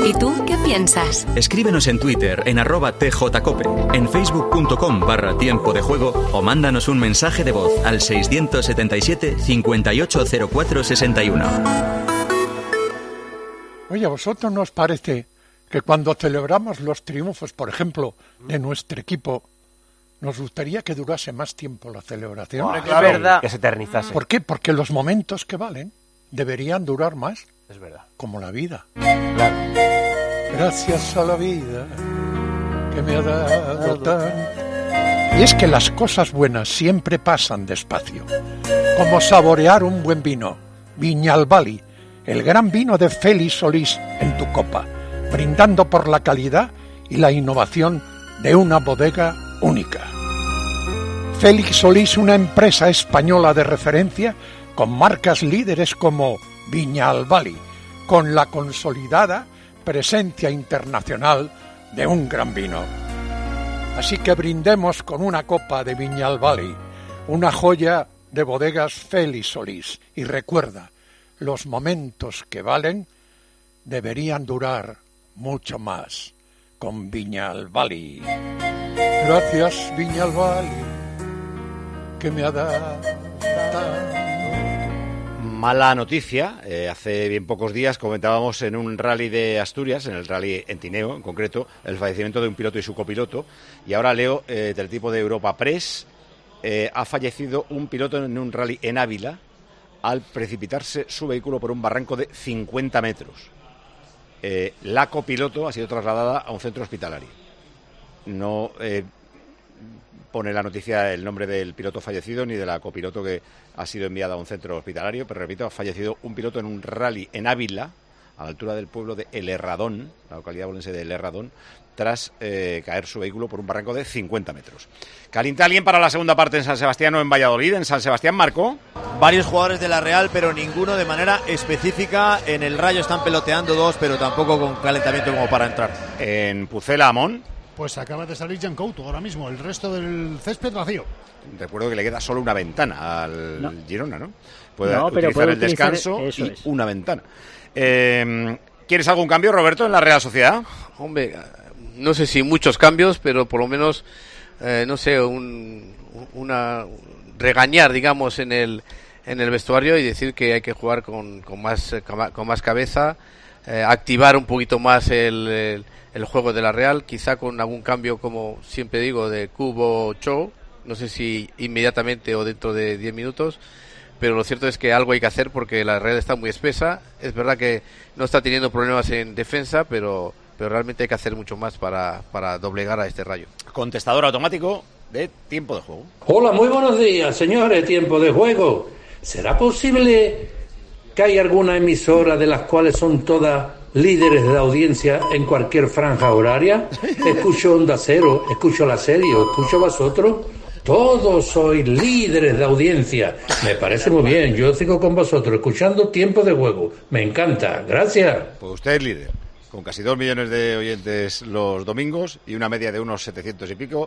¿Y tú qué piensas? Escríbenos en Twitter en @tjcope, en facebook.com/tiempo de juego o mándanos un mensaje de voz al 677 580461. Oye, ¿a vosotros no os parece que cuando celebramos los triunfos, por ejemplo, de nuestro equipo, nos gustaría que durase más tiempo la celebración? Hombre, claro, es verdad. Que se eternizase. ¿Por qué? Porque los momentos que valen deberían durar más. Es verdad. Como la vida. Claro. Gracias a la vida que me ha dado tanto. Y es que las cosas buenas siempre pasan despacio. Como saborear un buen vino. Viñalbali, el gran vino de Félix Solís en tu copa, brindando por la calidad y la innovación de una bodega única. Félix Solís, una empresa española de referencia con marcas líderes como Viñalbali, con la consolidada presencia internacional de un gran vino. Así que brindemos con una copa de Viñalbali, una joya de bodegas Félix Solís. Y recuerda, los momentos que valen deberían durar mucho más con Viñalbali. Gracias, Viñalbali, que me ha dado tanto. Mala noticia, hace bien pocos días comentábamos en un rally de Asturias, en el rally en Tineo en concreto, el fallecimiento de un piloto y su copiloto, y ahora leo del tipo de Europa Press, ha fallecido un piloto en un rally en Ávila al precipitarse su vehículo por un barranco de 50 metros. La copiloto ha sido trasladada a un centro hospitalario. No pone la noticia el nombre del piloto fallecido ni de la copiloto que ha sido enviada a un centro hospitalario, pero repito, ha fallecido un piloto en un rally en Ávila, a la altura del pueblo de El Herradón, la localidad bolense de El Herradón, tras caer su vehículo por un barranco de 50 metros. ¿Calienta alguien para la segunda parte en San Sebastián o en Valladolid? En San Sebastián, Marco. Varios jugadores de la Real, pero ninguno de manera específica. En el Rayo están peloteando dos, pero tampoco con calentamiento como para entrar. En Pucela, Amón. Pues acaba de salir Jan Couto ahora mismo, el resto del césped vacío. Recuerdo que le queda solo una ventana al Girona, ¿no? Puede pero utilizar el descanso y una ventana. ¿Quieres algún cambio, Roberto, en la Real Sociedad? Hombre, no sé si muchos cambios, pero por lo menos, no sé, regañar, digamos, en el vestuario y decir que hay que jugar con más cabeza, activar un poquito más el juego de la Real, quizá con algún cambio, como siempre digo, de Cubo Cho, no sé si inmediatamente o dentro de 10 minutos, pero lo cierto es que algo hay que hacer porque la Real está muy espesa. Es verdad que no está teniendo problemas en defensa, pero realmente hay que hacer mucho más para doblegar a este Rayo. Contestador automático de tiempo de juego. Hola, muy buenos días, señores, tiempo de juego. ¿Será posible que hay alguna emisora de las cuales son todas líderes de audiencia en cualquier franja horaria? Escucho Onda Cero, escucho La Serie, escucho vosotros. Todos sois líderes de audiencia. Me parece muy bien. Yo sigo con vosotros, escuchando Tiempo de Juego. Me encanta. Gracias. Pues usted es líder, con casi 2 millones de oyentes los domingos y una media de unos 700 y pico.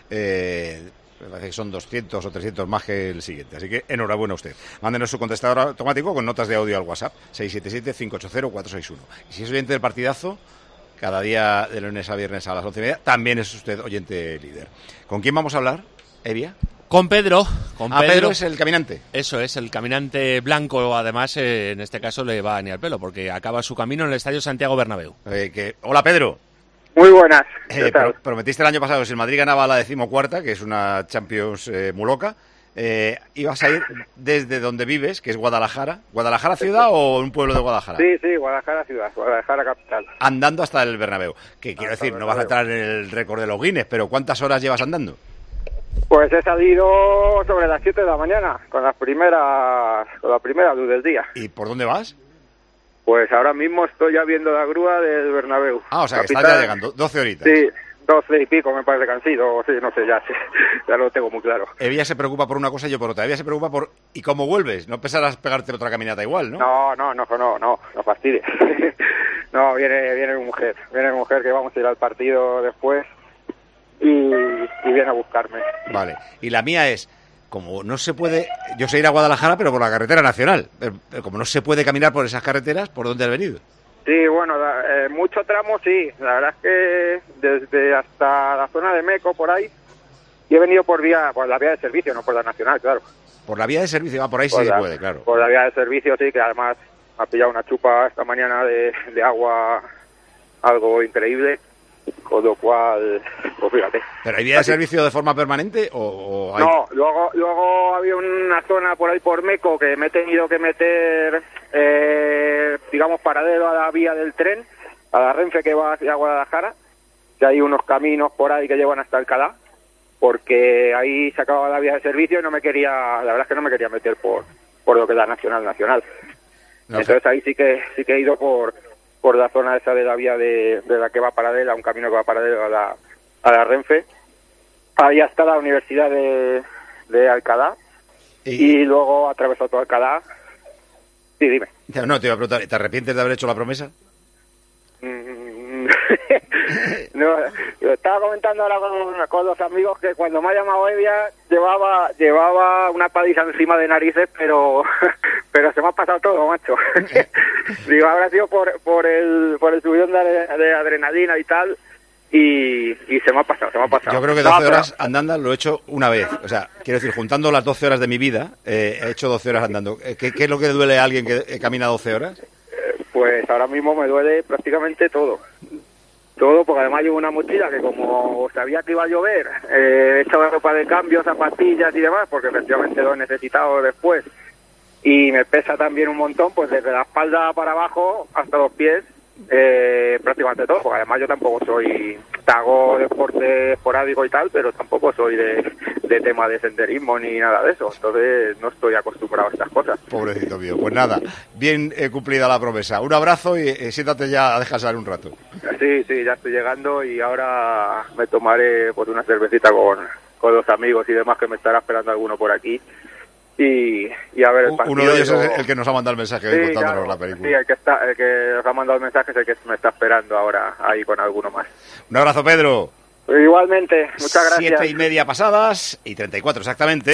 Me parece que son 200 o 300 más que el siguiente. Así que enhorabuena a usted. Mándenos su contestador automático con notas de audio al WhatsApp 677-580-461. Y si es oyente del partidazo, cada día de lunes a viernes a las 11:30, también es usted oyente líder. ¿Con quién vamos a hablar, Evia? Con Pedro. Pedro es el caminante. Eso es, el caminante blanco. Además, en este caso le va ni al pelo, porque acaba su camino en el Estadio Santiago Bernabéu. Hola, Pedro. Muy buenas. ¿Qué tal? Prometiste el año pasado que si el Madrid ganaba la 14ª, que es una Champions muy loca, ibas a ir desde donde vives, que es Guadalajara. ¿Guadalajara ciudad o un pueblo de Guadalajara? Sí, Guadalajara ciudad, Guadalajara capital. Andando hasta el Bernabéu. Que quiero decir, no vas a entrar en el récord de los Guinness, pero ¿cuántas horas llevas andando? Pues he salido sobre las 7 de la mañana, con la primera luz del día. ¿Y por dónde vas? Pues ahora mismo estoy ya viendo la grúa del Bernabéu. O sea, capital, que estás ya llegando, 12 horitas. Sí, 12 y pico me parece que han sido, sí, no sé, ya lo tengo muy claro. Evia se preocupa por una cosa y yo por otra. Evia se preocupa por ¿y cómo vuelves? No pensarás pegarte otra caminata igual, ¿no? No fastidies. No, viene mi mujer que vamos a ir al partido después y viene a buscarme. Vale, y la mía es, como no se puede, yo sé ir a Guadalajara pero por la carretera nacional, pero como no se puede caminar por esas carreteras, ¿por dónde has venido? Sí, bueno, mucho tramo sí. La verdad es que desde hasta la zona de Meco, por ahí, y he venido por la vía de servicio, no por la nacional, claro. Por la vía de servicio, por ahí sí se puede, claro. Por la vía de servicio sí, que además me ha pillado una chupa esta mañana de agua, algo increíble, con lo cual, pues fíjate. ¿Pero hay vía de servicio de forma permanente o hay...? No, luego había una zona por ahí por Meco que me he tenido que meter, digamos, paralelo a la vía del tren, a la Renfe que va hacia Guadalajara, que hay unos caminos por ahí que llevan hasta Alcalá, porque ahí se acababa la vía de servicio y la verdad es que no me quería meter por lo que es la nacional. No, entonces ahí sí que he ido por la zona esa de la vía de la que va paralela, un camino que va paralelo a la Renfe. Ahí está la Universidad de Alcalá y luego atravesó todo Alcalá. Sí, dime. No, te iba a preguntar, ¿te arrepientes de haber hecho la promesa? No, yo estaba comentando ahora con los amigos que cuando me ha llamado Evia llevaba una paliza encima de narices, pero se me ha pasado todo, macho. Digo, habrá sido por el subidón de adrenalina y tal, y se me ha pasado. Yo creo que 12 horas andando lo he hecho una vez. O sea, quiero decir, juntando las 12 horas de mi vida, he hecho 12 horas andando. ¿Qué es lo que duele a alguien que camina 12 horas? Pues ahora mismo me duele prácticamente todo. Todo, porque además llevo una mochila que como sabía que iba a llover, he echado ropa de cambio, zapatillas y demás, porque efectivamente lo he necesitado después. Y me pesa también un montón, pues desde la espalda para abajo hasta los pies, prácticamente todo, porque además yo tampoco hago deporte esporádico y tal, pero tampoco soy de tema de senderismo ni nada de eso, entonces no estoy acostumbrado a estas cosas. Pobrecito mío, pues nada, bien cumplida la promesa. Un abrazo y siéntate ya a descansar un rato. Sí, ya estoy llegando y ahora me tomaré pues una cervecita con los amigos y demás, que me estará esperando alguno por aquí. Y a ver el partido. Uno de ellos es el que nos ha mandado el mensaje hoy contándonos la película. Sí, el que nos ha mandado el mensaje es el que me está esperando ahora ahí con alguno más. Un abrazo, Pedro. Igualmente, muchas gracias. 7:30 pasadas y 34 exactamente.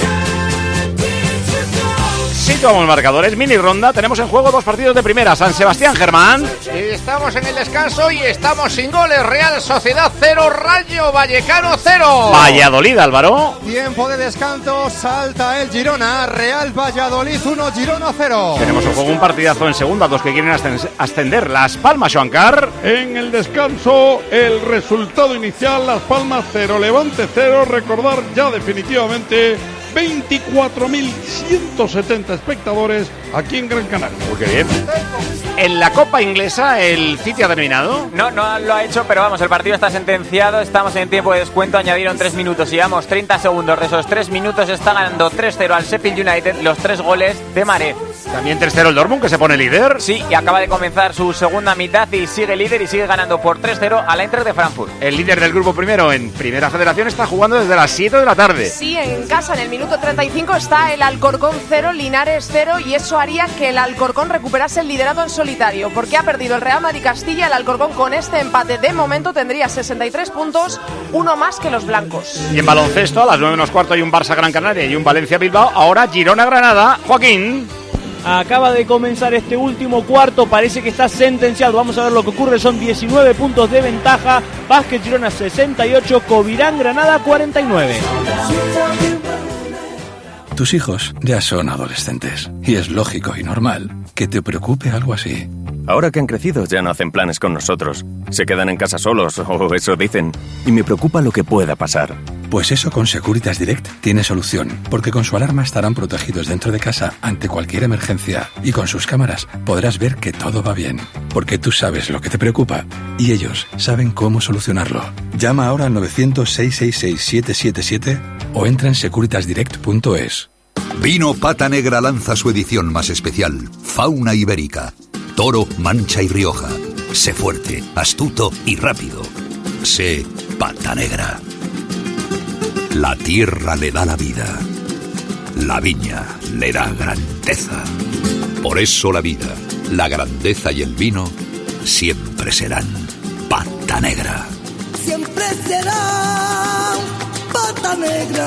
Situamos marcadores, mini ronda. Tenemos en juego 2 partidos de primera. San Sebastián, Germán. Estamos en el descanso y estamos sin goles. Real Sociedad 0, Rayo Vallecano 0. Valladolid, Álvaro. Tiempo de descanso, salta el Girona. Real Valladolid 1, Girona 0. Tenemos en juego un partidazo en segunda, 2 que quieren ascender. Las Palmas, Joancar. En el descanso, el resultado inicial: Las Palmas 0, Levante 0. Recordar ya definitivamente 24.170 espectadores aquí en Gran Canaria. Muy bien. En la Copa Inglesa, ¿el City ha terminado? No lo ha hecho, pero vamos, el partido está sentenciado. Estamos en tiempo de descuento, añadieron 3 minutos y llevamos 30 segundos. De esos 3 minutos está ganando 3-0 al Sheffield United, los 3 goles de Mahrez. También 3-0 el Dortmund, que se pone líder. Sí, y acaba de comenzar su segunda mitad y sigue líder y sigue ganando por 3-0 al Eintracht de Frankfurt. El líder del grupo primero en Primera Federación está jugando desde las 7 de la tarde. Sí, en casa, en el minuto 35 está el Alcorcón 0, Linares 0, y eso haría que el Alcorcón recuperase el liderado en solitario, porque ha perdido el Real Madrid Castilla. El Alcorcón con este empate de momento tendría 63 puntos, uno más que los blancos. Y en baloncesto, a las 9:15 hay un Barça Gran Canaria y un Valencia Bilbao. Ahora Girona Granada. Joaquín. Acaba de comenzar este último cuarto, parece que está sentenciado. Vamos a ver lo que ocurre, son 19 puntos de ventaja. Vázquez Girona 68, Covirán Granada 49. Tus hijos ya son adolescentes y es lógico y normal que te preocupe algo así. Ahora que han crecido ya no hacen planes con nosotros. Se quedan en casa solos, o eso dicen. Y me preocupa lo que pueda pasar. Pues eso con Securitas Direct tiene solución, porque con su alarma estarán protegidos dentro de casa ante cualquier emergencia y con sus cámaras podrás ver que todo va bien, porque tú sabes lo que te preocupa y ellos saben cómo solucionarlo. Llama ahora al 900-666-777 o entra en securitasdirect.es. Vino Pata Negra lanza su edición más especial, Fauna Ibérica. Toro, Mancha y Rioja. Sé fuerte, astuto y rápido. Sé Pata Negra. La tierra le da la vida. La viña le da grandeza. Por eso la vida, la grandeza y el vino siempre serán Pata Negra. Siempre será Pata Negra.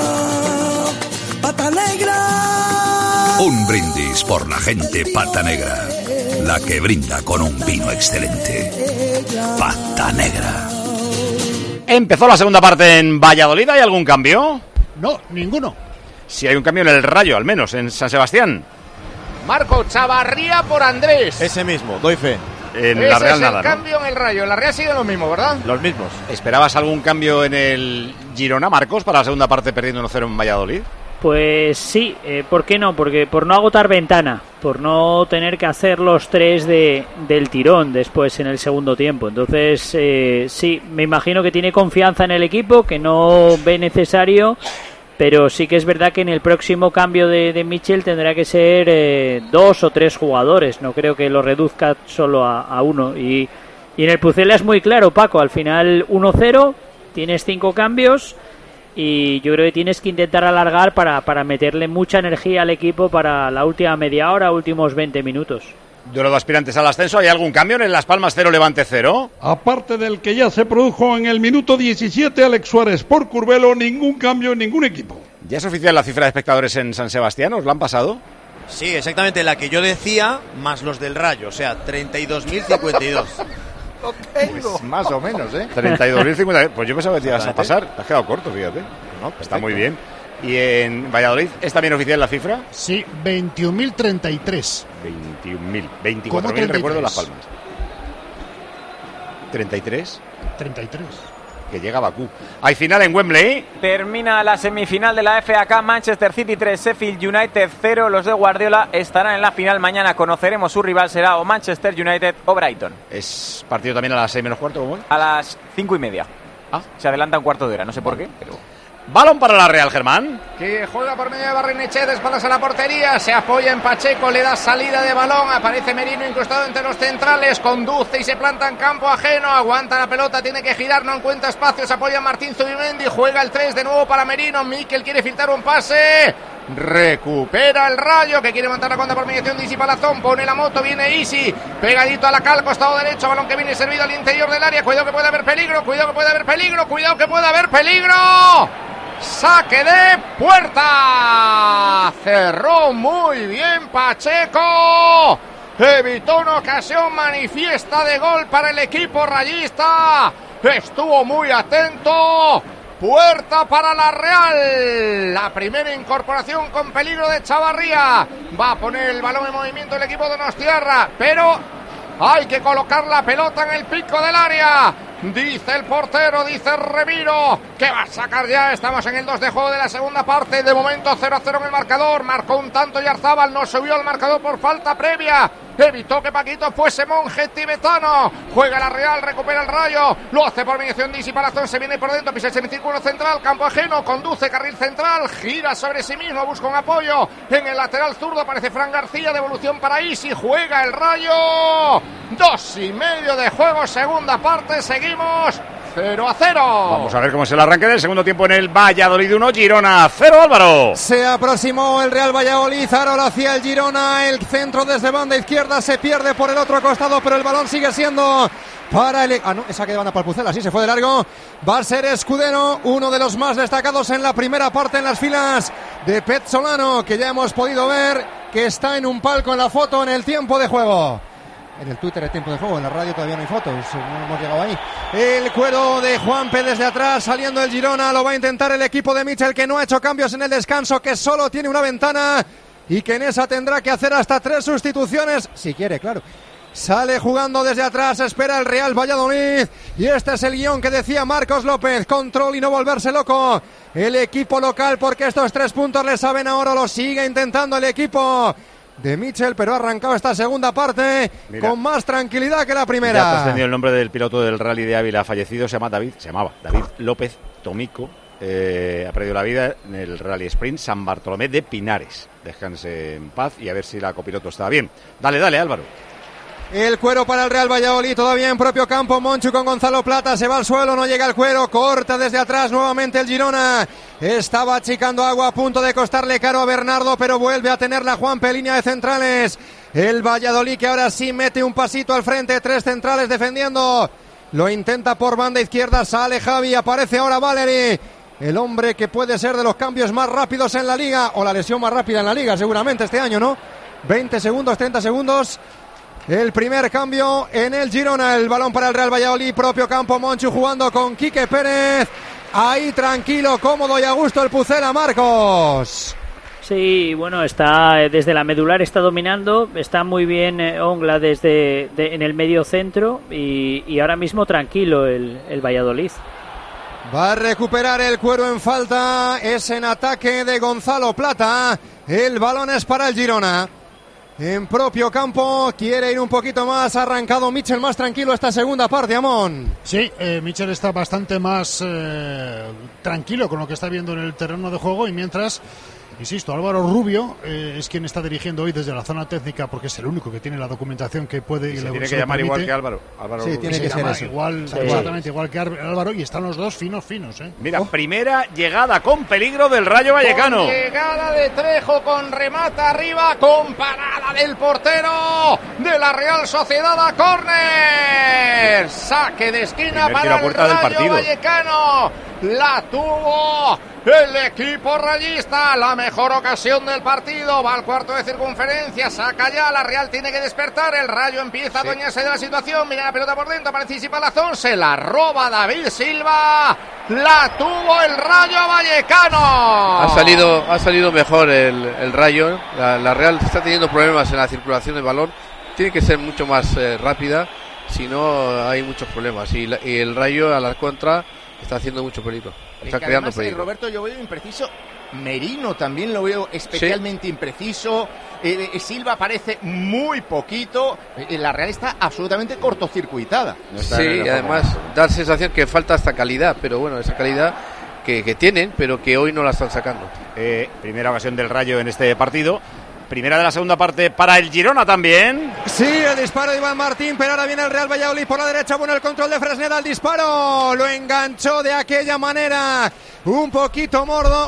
Pata Negra. Un brindis por la gente Pata Negra. la que brinda con un vino excelente. Pata Negra. Empezó la segunda parte en Valladolid. ¿Hay algún cambio? No, ninguno. Si hay un cambio en el Rayo, al menos, en San Sebastián. Marco Chavarría por Andrés. Ese mismo, doy fe. En la Real nada, el cambio en el Rayo. En la Real sigue lo mismo, ¿verdad? Los mismos. ¿Esperabas algún cambio en el Girona, Marcos, para la segunda parte perdiendo 1-0 en Valladolid? Pues sí, ¿por qué no? Porque por no agotar ventana, por no tener que hacer los 3 del tirón después en el segundo tiempo. Entonces, sí, me imagino que tiene confianza en el equipo, que no ve necesario, pero sí que es verdad que en el próximo cambio de Mitchell tendrá que ser 2 o 3 jugadores. No creo que lo reduzca solo a uno. Y en el Pucela es muy claro, Paco, al final 1-0, tienes 5 cambios. Y yo creo que tienes que intentar alargar para meterle mucha energía al equipo para la última media hora, últimos 20 minutos. Duelo de aspirantes al ascenso. ¿Hay algún cambio en Las Palmas 0, Levante 0? Aparte del que ya se produjo en el minuto 17, Alex Suárez por Curbelo, ningún cambio en ningún equipo. ¿Ya es oficial la cifra de espectadores en San Sebastián? ¿Os la han pasado? Sí, exactamente la que yo decía, más los del Rayo, o sea, 32.052. Lo tengo. Pues más o menos, ¿eh? 32.050. Pues yo pensaba que te ibas a pasar. Te has quedado corto, fíjate. No, está muy bien. ¿Y en Valladolid es también oficial la cifra? Sí, 21.033. 21.000. 24.000, recuerdo, Las Palmas. 33. 33. Que llega a Bakú. ¿Hay final en Wembley? Termina la semifinal de la FA Cup. Manchester City 3, Sheffield United 0. Los de Guardiola estarán en la final. Mañana conoceremos su rival. Será o Manchester United o Brighton. ¿Es partido también a las 6 menos cuarto? ¿Cómo? A las 5:30. Se adelanta un cuarto de hora, no sé por qué, pero... Balón para la Real, Germán. Que juega por medio de Barrenechea, de espaldas a la portería, se apoya en Pacheco, le da salida de balón, aparece Merino incrustado entre los centrales, conduce y se planta en campo ajeno, aguanta la pelota, tiene que girar, no encuentra espacio, se apoya Martín Zubimendi, juega el 3 de nuevo para Merino, Mikel quiere filtrar un pase, recupera el Rayo, que quiere montar la cuenta por mediación de Isi Palazón, pone la moto, viene Isi, pegadito a la cal, costado derecho, balón que viene servido al interior del área, cuidado que puede haber peligro, cuidado que puede haber peligro, cuidado que puede haber peligro. Saque de puerta. Cerró muy bien Pacheco. Evitó una ocasión manifiesta de gol para el equipo rayista. Estuvo muy atento. Puerta para la Real. La primera incorporación con peligro de Chavarría. Va a poner el balón en movimiento el equipo de Donostiarra, pero hay que colocar la pelota en el pico del área. Dice el portero, dice Remiro, que va a sacar ya. Estamos en el 2 de juego de la segunda parte. De momento 0-0 en el marcador. Marcó un tanto Yarzábal, no subió al marcador por falta previa. Evitó que Paquito fuese monje tibetano. Juega la Real, recupera el Rayo. Lo hace por mediación de Isi Palazón. Se viene por dentro, pisa el semicírculo central, campo ajeno, conduce carril central, gira sobre sí mismo, busca un apoyo. En el lateral zurdo aparece Fran García, devolución para Isi. Juega el Rayo. 2:30 de juego, segunda parte. Seguimos 0-0. Vamos a ver cómo es el arranque del segundo tiempo en el Valladolid 1, Girona 0, Álvaro. Se aproximó el Real Valladolid, ahora hacia el Girona, el centro desde banda izquierda, se pierde por el otro costado, pero el balón sigue siendo para el... Ah, no, esa que de banda para el Pucela, sí, se fue de largo. Va a ser Escudero, uno de los más destacados en la primera parte en las filas de Pezzolano, que ya hemos podido ver que está en un palco en la foto en el tiempo de juego. En el Twitter el tiempo de juego, en la radio todavía no hay fotos, no hemos llegado ahí. El cuero de Juanpe desde atrás, saliendo el Girona, lo va a intentar el equipo de Mitchell, que no ha hecho cambios en el descanso, que solo tiene una ventana y que en esa tendrá que hacer hasta 3 sustituciones, si quiere, claro. Sale jugando desde atrás, espera el Real Valladolid y este es el guión que decía Marcos López, control y no volverse loco el equipo local, porque estos 3 puntos le saben a oro, lo sigue intentando el equipo de Mitchell, pero ha arrancado esta segunda parte con más tranquilidad que la primera. Ya te has tenido el nombre del piloto del Rally de Ávila fallecido, se llamaba David López Tomico. Ha perdido la vida en el Rally Sprint San Bartolomé de Pinares. Descanse en paz y a ver si la copiloto está bien. Dale, Álvaro. El cuero para el Real Valladolid, todavía en propio campo. Monchu con Gonzalo Plata, se va al suelo, no llega el cuero, corta desde atrás nuevamente el Girona. Estaba achicando agua, a punto de costarle caro a Bernardo, pero vuelve a tenerla Juanpe, línea de centrales. El Valladolid, que ahora sí mete un pasito al frente, 3 centrales defendiendo. Lo intenta por banda izquierda, sale Javi, aparece ahora Valeri. El hombre que puede ser de los cambios más rápidos en la liga, o la lesión más rápida en la liga seguramente este año, ¿no? 20 segundos, 30 segundos. el primer cambio en el Girona. El balón para el Real Valladolid, propio campo, Monchu jugando con Quique Pérez. Ahí tranquilo, cómodo y a gusto el Pucela, Marcos. Sí, bueno, está desde la medular, está dominando, está muy bien Ongla en el medio centro y ahora mismo tranquilo el Valladolid. Va a recuperar el Cuero en falta, es en ataque de Gonzalo Plata, el balón es para el Girona. En propio campo, quiere ir un poquito más, ha arrancado Michel más tranquilo esta segunda parte, Amón. Sí, Michel está bastante más tranquilo con lo que está viendo en el terreno de juego y mientras... Insisto, Álvaro Rubio es quien está dirigiendo hoy desde la zona técnica porque es el único que tiene la documentación que puede... Y se tiene que llamar igual que Álvaro. Sí, Rubio. Tiene que ser eso. Exactamente igual que Álvaro y están los dos finos. Mira, primera llegada con peligro del Rayo Vallecano. Con llegada de Trejo con remata arriba, con parada del portero de la Real Sociedad a córner. Saque de esquina para el Rayo Vallecano. La tuvo el equipo rayista, la mejor ocasión del partido, va al cuarto de circunferencia, saca ya, la Real tiene que despertar, el Rayo empieza a adueñarse de la situación, mira la pelota por dentro, aparece Palazón, se la roba David Silva, la tuvo el Rayo Vallecano. Ha salido mejor el Rayo, la Real está teniendo problemas en la circulación del balón, tiene que ser mucho más rápida, si no hay muchos problemas, y el Rayo a la contra está haciendo mucho peligro. Está creando peligro. Roberto, yo veo impreciso. Merino también lo veo especialmente impreciso. Silva parece muy poquito. La Real está absolutamente cortocircuitada. Sí, y además da la sensación que falta esta calidad, pero bueno, esa calidad que tienen, pero que hoy no la están sacando. Primera ocasión del Rayo en este partido. Primera de la segunda parte para el Girona también. Sí, el disparo de Iván Martín, pero ahora viene el Real Valladolid por la derecha. Bueno, el control de Fresneda, el disparo. Lo enganchó de aquella manera. Un poquito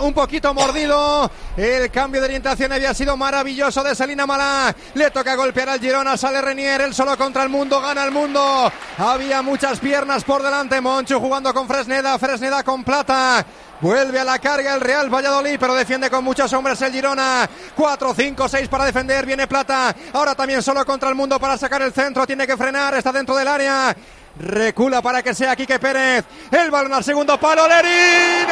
mordido. El cambio de orientación había sido maravilloso de Selina Malá. Le toca golpear al Girona, sale Renier, él solo contra el mundo, gana el mundo. Había muchas piernas por delante. Monchu jugando con Fresneda con Plata. Vuelve a la carga el Real Valladolid, pero defiende con muchos hombres el Girona. 4, 5, 6 para defender. Viene Plata. Ahora también solo contra el mundo para sacar el centro. Tiene que frenar. Está dentro del área. Recula para que sea Quique Pérez. El balón al segundo palo. Lerín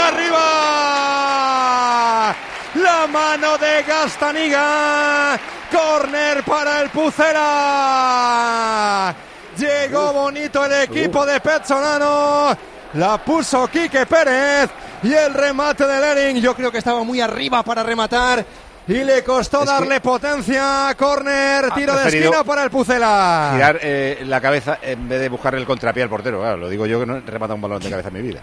arriba. La mano de Gastaniga. Córner para el Pucela. Llegó bonito el equipo de Pezzolano. La puso Quique Pérez. Y el remate de Lerín, yo creo que estaba muy arriba para rematar y le costó darle potencia. Córner, tiro de esquina para el Pucela. Girar la cabeza en vez de buscarle el contrapié al portero. Claro, lo digo yo que no he rematado un balón de cabeza en mi vida.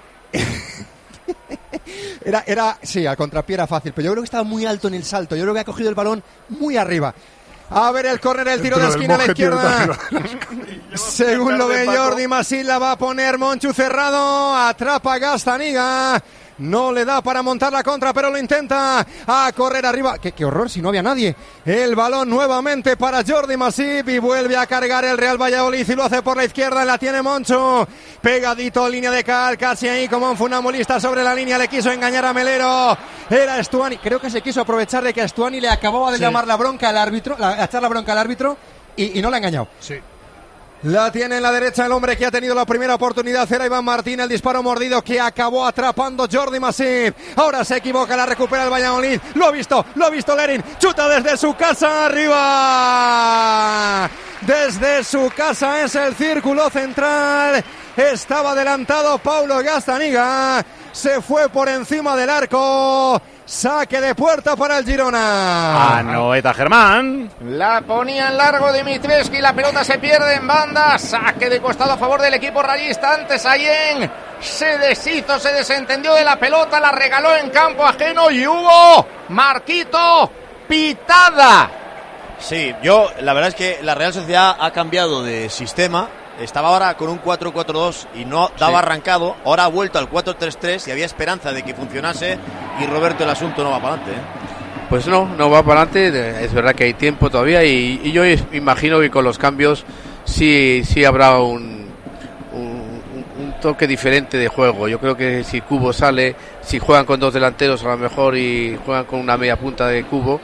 Sí, al contrapié era fácil, pero yo creo que estaba muy alto en el salto. Yo creo que ha cogido el balón muy arriba. A ver el córner, el tiro de esquina a la izquierda. Según lo ve Jordi Masí, la va a poner Monchu cerrado. Atrapa Gastaniga. No le da para montar la contra, pero lo intenta. A correr arriba. Qué horror, si no había nadie. El balón nuevamente para Jordi Masip. Y vuelve a cargar el Real Valladolid. Y lo hace por la izquierda. La tiene Monchu. Pegadito, línea de cal. Casi ahí como un funambulista sobre la línea. Le quiso engañar a Melero. Era Stuani. Creo que se quiso aprovechar de que a Stuani le acababa de llamar la bronca al árbitro. Echar la bronca al árbitro. Y no la ha engañado. Sí. La tiene en la derecha el hombre que ha tenido la primera oportunidad. Era Iván Martín, el disparo mordido que acabó atrapando Jordi Masip. Ahora se equivoca, la recupera el Valladolid. Lo ha visto Lerín. Chuta desde su casa, arriba. Desde su casa es el círculo central. Estaba adelantado Paulo Gastaniga. Se fue por encima del arco. Saque de puerta para el Girona. Anoeta Germán. La ponía en largo Dimitrescu. La pelota se pierde en banda. Saque de costado a favor del equipo rayista. Antes Ayen se deshizo, se desentendió de la pelota. La regaló en campo ajeno y hubo, Marquito, pitada. Sí, la verdad es que la Real Sociedad ha cambiado de sistema. Estaba ahora con un 4-4-2 y no daba arrancado. Ahora ha vuelto al 4-3-3 y había esperanza de que funcionase. Y Roberto, el asunto no va para adelante, ¿eh? Pues no va para adelante. Es verdad que hay tiempo todavía y yo imagino que con los cambios sí habrá un toque diferente de juego. Yo creo que si juegan con dos delanteros a lo mejor y juegan con una media punta de Cubo,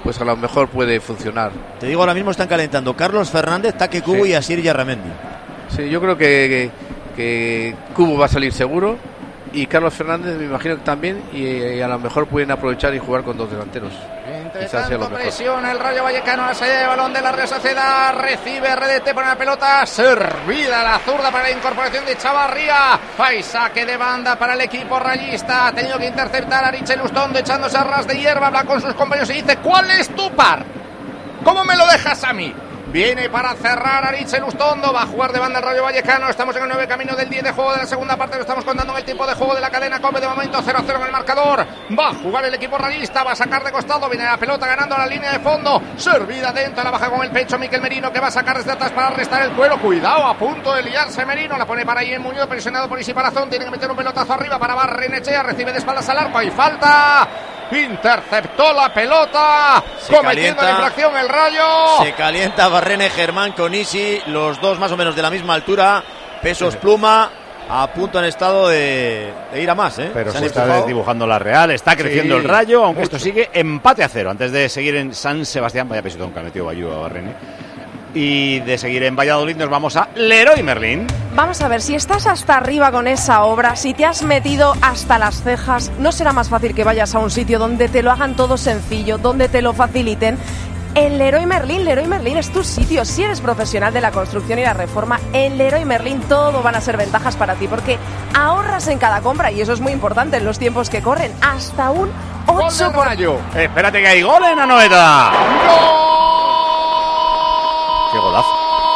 pues a lo mejor puede funcionar. Te digo, ahora mismo están calentando Carlos Fernández, Take Kubo y Asier Yarramendi. Sí, yo creo que Kubo va a salir seguro y Carlos Fernández me imagino que también, y a lo mejor pueden aprovechar y jugar con 2 delanteros. Entre tanto, presión el Rayo Vallecano, la salida de balón de la Real Sociedad, recibe RDT, pone la pelota servida la zurda para la incorporación de Chavarría. Hay saque de banda para el equipo rayista, ha tenido que interceptar a Richel Lustondo echándose a ras de hierba, habla con sus compañeros y dice: ¿cuál es tu par? ¿Cómo me lo dejas a mí? Viene para cerrar a Richel Lustondo, va a jugar de banda el Rayo Vallecano. Estamos en el 9 camino del 10 de juego de la segunda parte, lo estamos contando en el tiempo de juego de la cadena COPE. De momento 0-0 en el marcador, va a jugar el equipo rayista, va a sacar de costado, viene la pelota ganando a la línea de fondo, servida dentro, la baja con el pecho Miquel Merino, que va a sacar desde atrás para restar el cuero. Cuidado, a punto de liarse Merino, la pone para ahí en Muñoz, presionado por Isi Palazón, tiene que meter un pelotazo arriba para Barrenechea, recibe de espaldas al arco, hay falta, interceptó la pelota, cometiendo la infracción el Rayo. Se calienta Barrene Germán con Isi, los dos más o menos de la misma altura, pesos pluma, a punto han estado de ir a más, Pero se está desdibujando la Real, está creciendo el Rayo, aunque esto sigue empate a 0, antes de seguir en San Sebastián. Vaya pesitón que ha metido Bayú a Barrene. Y de seguir en Valladolid nos vamos a Leroy Merlin. Vamos a ver, si estás hasta arriba con esa obra, si te has metido hasta las cejas, ¿no será más fácil que vayas a un sitio donde te lo hagan todo sencillo, donde te lo faciliten? En Leroy Merlin es tu sitio. Si eres profesional de la construcción y la reforma, en Leroy Merlin todo van a ser ventajas para ti, porque ahorras en cada compra, y eso es muy importante en los tiempos que corren, hasta un 8%. Espérate que hay gol en Anoeta. ¡Gol! ¡Qué golazo!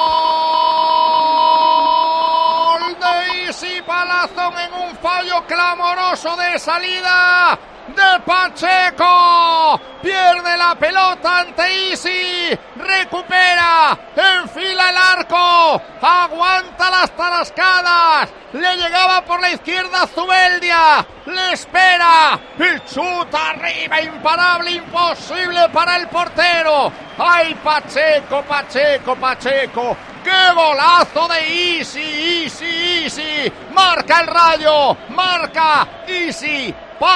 ¡Gol de Isi Palazón en un fallo clamoroso de salida de Pacheco! Pierde la pelota ante Isi, recupera, enfila el arco, aguanta las tarascadas, le llegaba por la izquierda Zubeldia, le espera y chuta arriba, imparable, imposible para el portero. ¡Ay, Pacheco! ¡Qué golazo de Isi! Marca el Rayo, marca Isi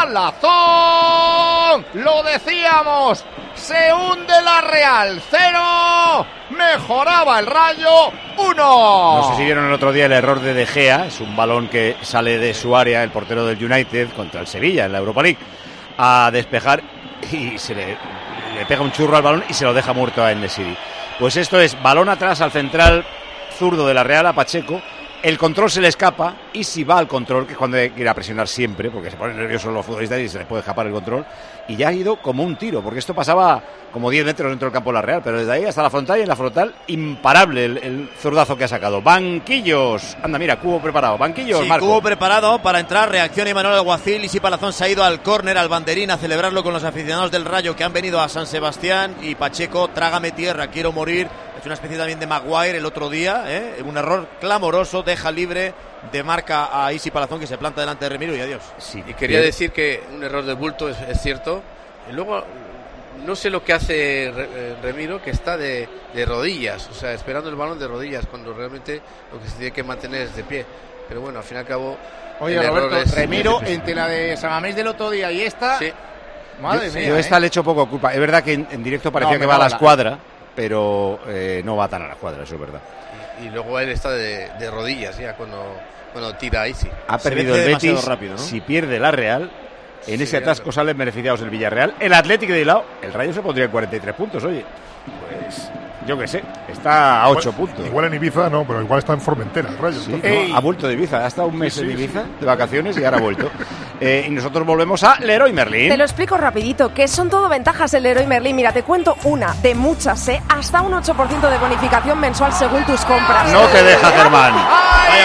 Palazón. Lo decíamos, se hunde la Real, 0, mejoraba el Rayo, 1. No sé si vieron el otro día el error de Gea, es un balón que sale de su área, el portero del United contra el Sevilla en la Europa League, a despejar y se le pega un churro al balón y se lo deja muerto a En-Nesyri. Pues esto es balón atrás al central zurdo de la Real, a Pacheco. El control se le escapa y si va al control, que es cuando hay que ir a presionar siempre, porque se ponen nerviosos los futbolistas y se les puede escapar el control, y ya ha ido como un tiro, porque esto pasaba como 10 metros dentro del campo de la Real, pero desde ahí hasta la frontal, y en la frontal imparable el zurdazo que ha sacado. Banquillos, anda mira, Cubo preparado, banquillos, sí, Marco. Cubo preparado para entrar, reacciona Imanol Alguacil, y Isi Palazón se ha ido al córner, al banderín, a celebrarlo con los aficionados del Rayo que han venido a San Sebastián, y Pacheco, trágame tierra, quiero morir. Es una especie también de Maguire el otro día, un error clamoroso, deja libre de marca a Isi Palazón, que se planta delante de Remiro y adiós. Sí, y quería decir que un error de bulto es cierto. Y luego no sé lo que hace Remiro, que está de rodillas, o sea, esperando el balón de rodillas, cuando realmente lo que se tiene que mantener es de pie. Pero bueno, al fin y al cabo... Oye, Roberto, Remiro, entre la de San Mamés del otro día y esta... Sí. Madre mía. Yo esta le echo poco culpa. Es verdad que en directo parecía que va a la escuadra, pero no va tan a la escuadra, eso es verdad. Y luego él está de rodillas ya cuando tira a Isi. Ha perdido el Betis, rápido, ¿no? Si pierde la Real, en ese atasco salen beneficiados el Villarreal. El Atlético de lado, el Rayo se pondría en 43 puntos, oye. Pues yo qué sé, está a 8 puntos. Igual en Ibiza no, pero igual está en Formentera el Rayo. Sí, no, ha vuelto de Ibiza, ha estado un mes en Ibiza de vacaciones y ahora ha vuelto. Y nosotros volvemos a Leroy Merlin. Te lo explico rapidito, que son todo ventajas el Leroy Merlin. Mira, te cuento una de muchas, hasta un 8% de bonificación mensual según tus compras. No te deja, Germán. ¡Ay,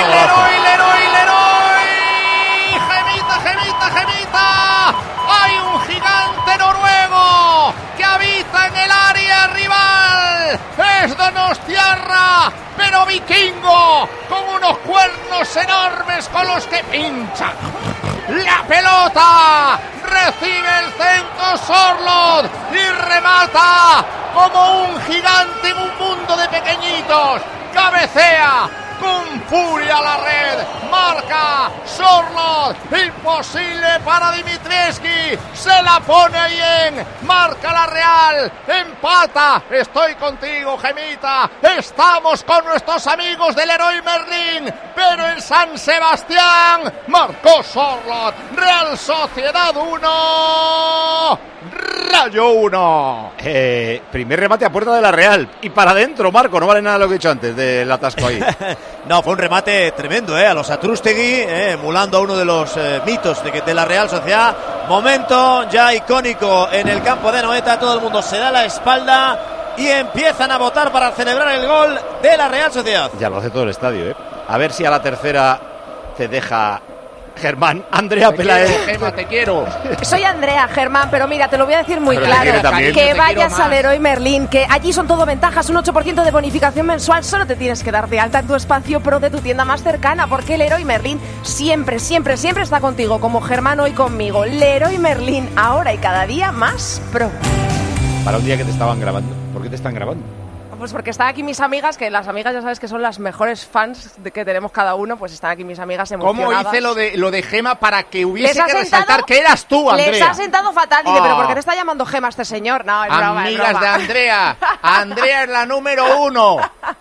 Gemita! ¡Hay un gigante noruego que habita en el área rival! ¡Es Donostiarra, pero vikingo, con unos cuernos enormes con los que pincha! ¡La pelota! Recibe el centro Sorlot y remata como un gigante en un mundo de pequeñitos. Cabecea, con furia a la red, marca Sorloth, imposible para Dimitrievski, se la pone bien, marca la Real, empata, estoy contigo, Gemita, estamos con nuestros amigos del Leroy Merlin, pero en San Sebastián marcó Sorloth, Real Sociedad 1, Rayo 1. Primer remate a puerta de la Real y para adentro, Marco, no vale nada lo que he dicho antes del atasco ahí. No, fue un remate tremendo, a los Atrústegui, emulando a uno de los mitos de la Real Sociedad. Momento ya icónico en el campo de Anoeta, todo el mundo se da la espalda y empiezan a votar para celebrar el gol de la Real Sociedad. Ya lo hace todo el estadio, A ver si a la tercera te deja Germán. Andrea Pelaez. Gema, te quiero. Soy Andrea, Germán, pero mira, te lo voy a decir muy Pero claro. Que vayas al al Leroy Merlin, que allí son todo ventajas, un 8% de bonificación mensual. Solo te tienes que dar de alta en tu espacio pro de tu tienda más cercana, porque el Leroy Merlin siempre, siempre, siempre está contigo, como Germán hoy conmigo. Leroy Merlin, ahora y cada día más pro. Para un día que te estaban grabando. ¿Por qué te están grabando? Pues porque están aquí mis amigas, que las amigas ya sabes que son las mejores fans que tenemos cada uno, pues están aquí mis amigas emocionadas. ¿Cómo hice lo de Gema para que hubiese que resaltar que eras tú, Andrea? Les ha sentado fatal, dice, pero ¿por qué te está llamando Gema este señor? No, es broma, amigas es broma. de Andrea. Andrea es la número 1.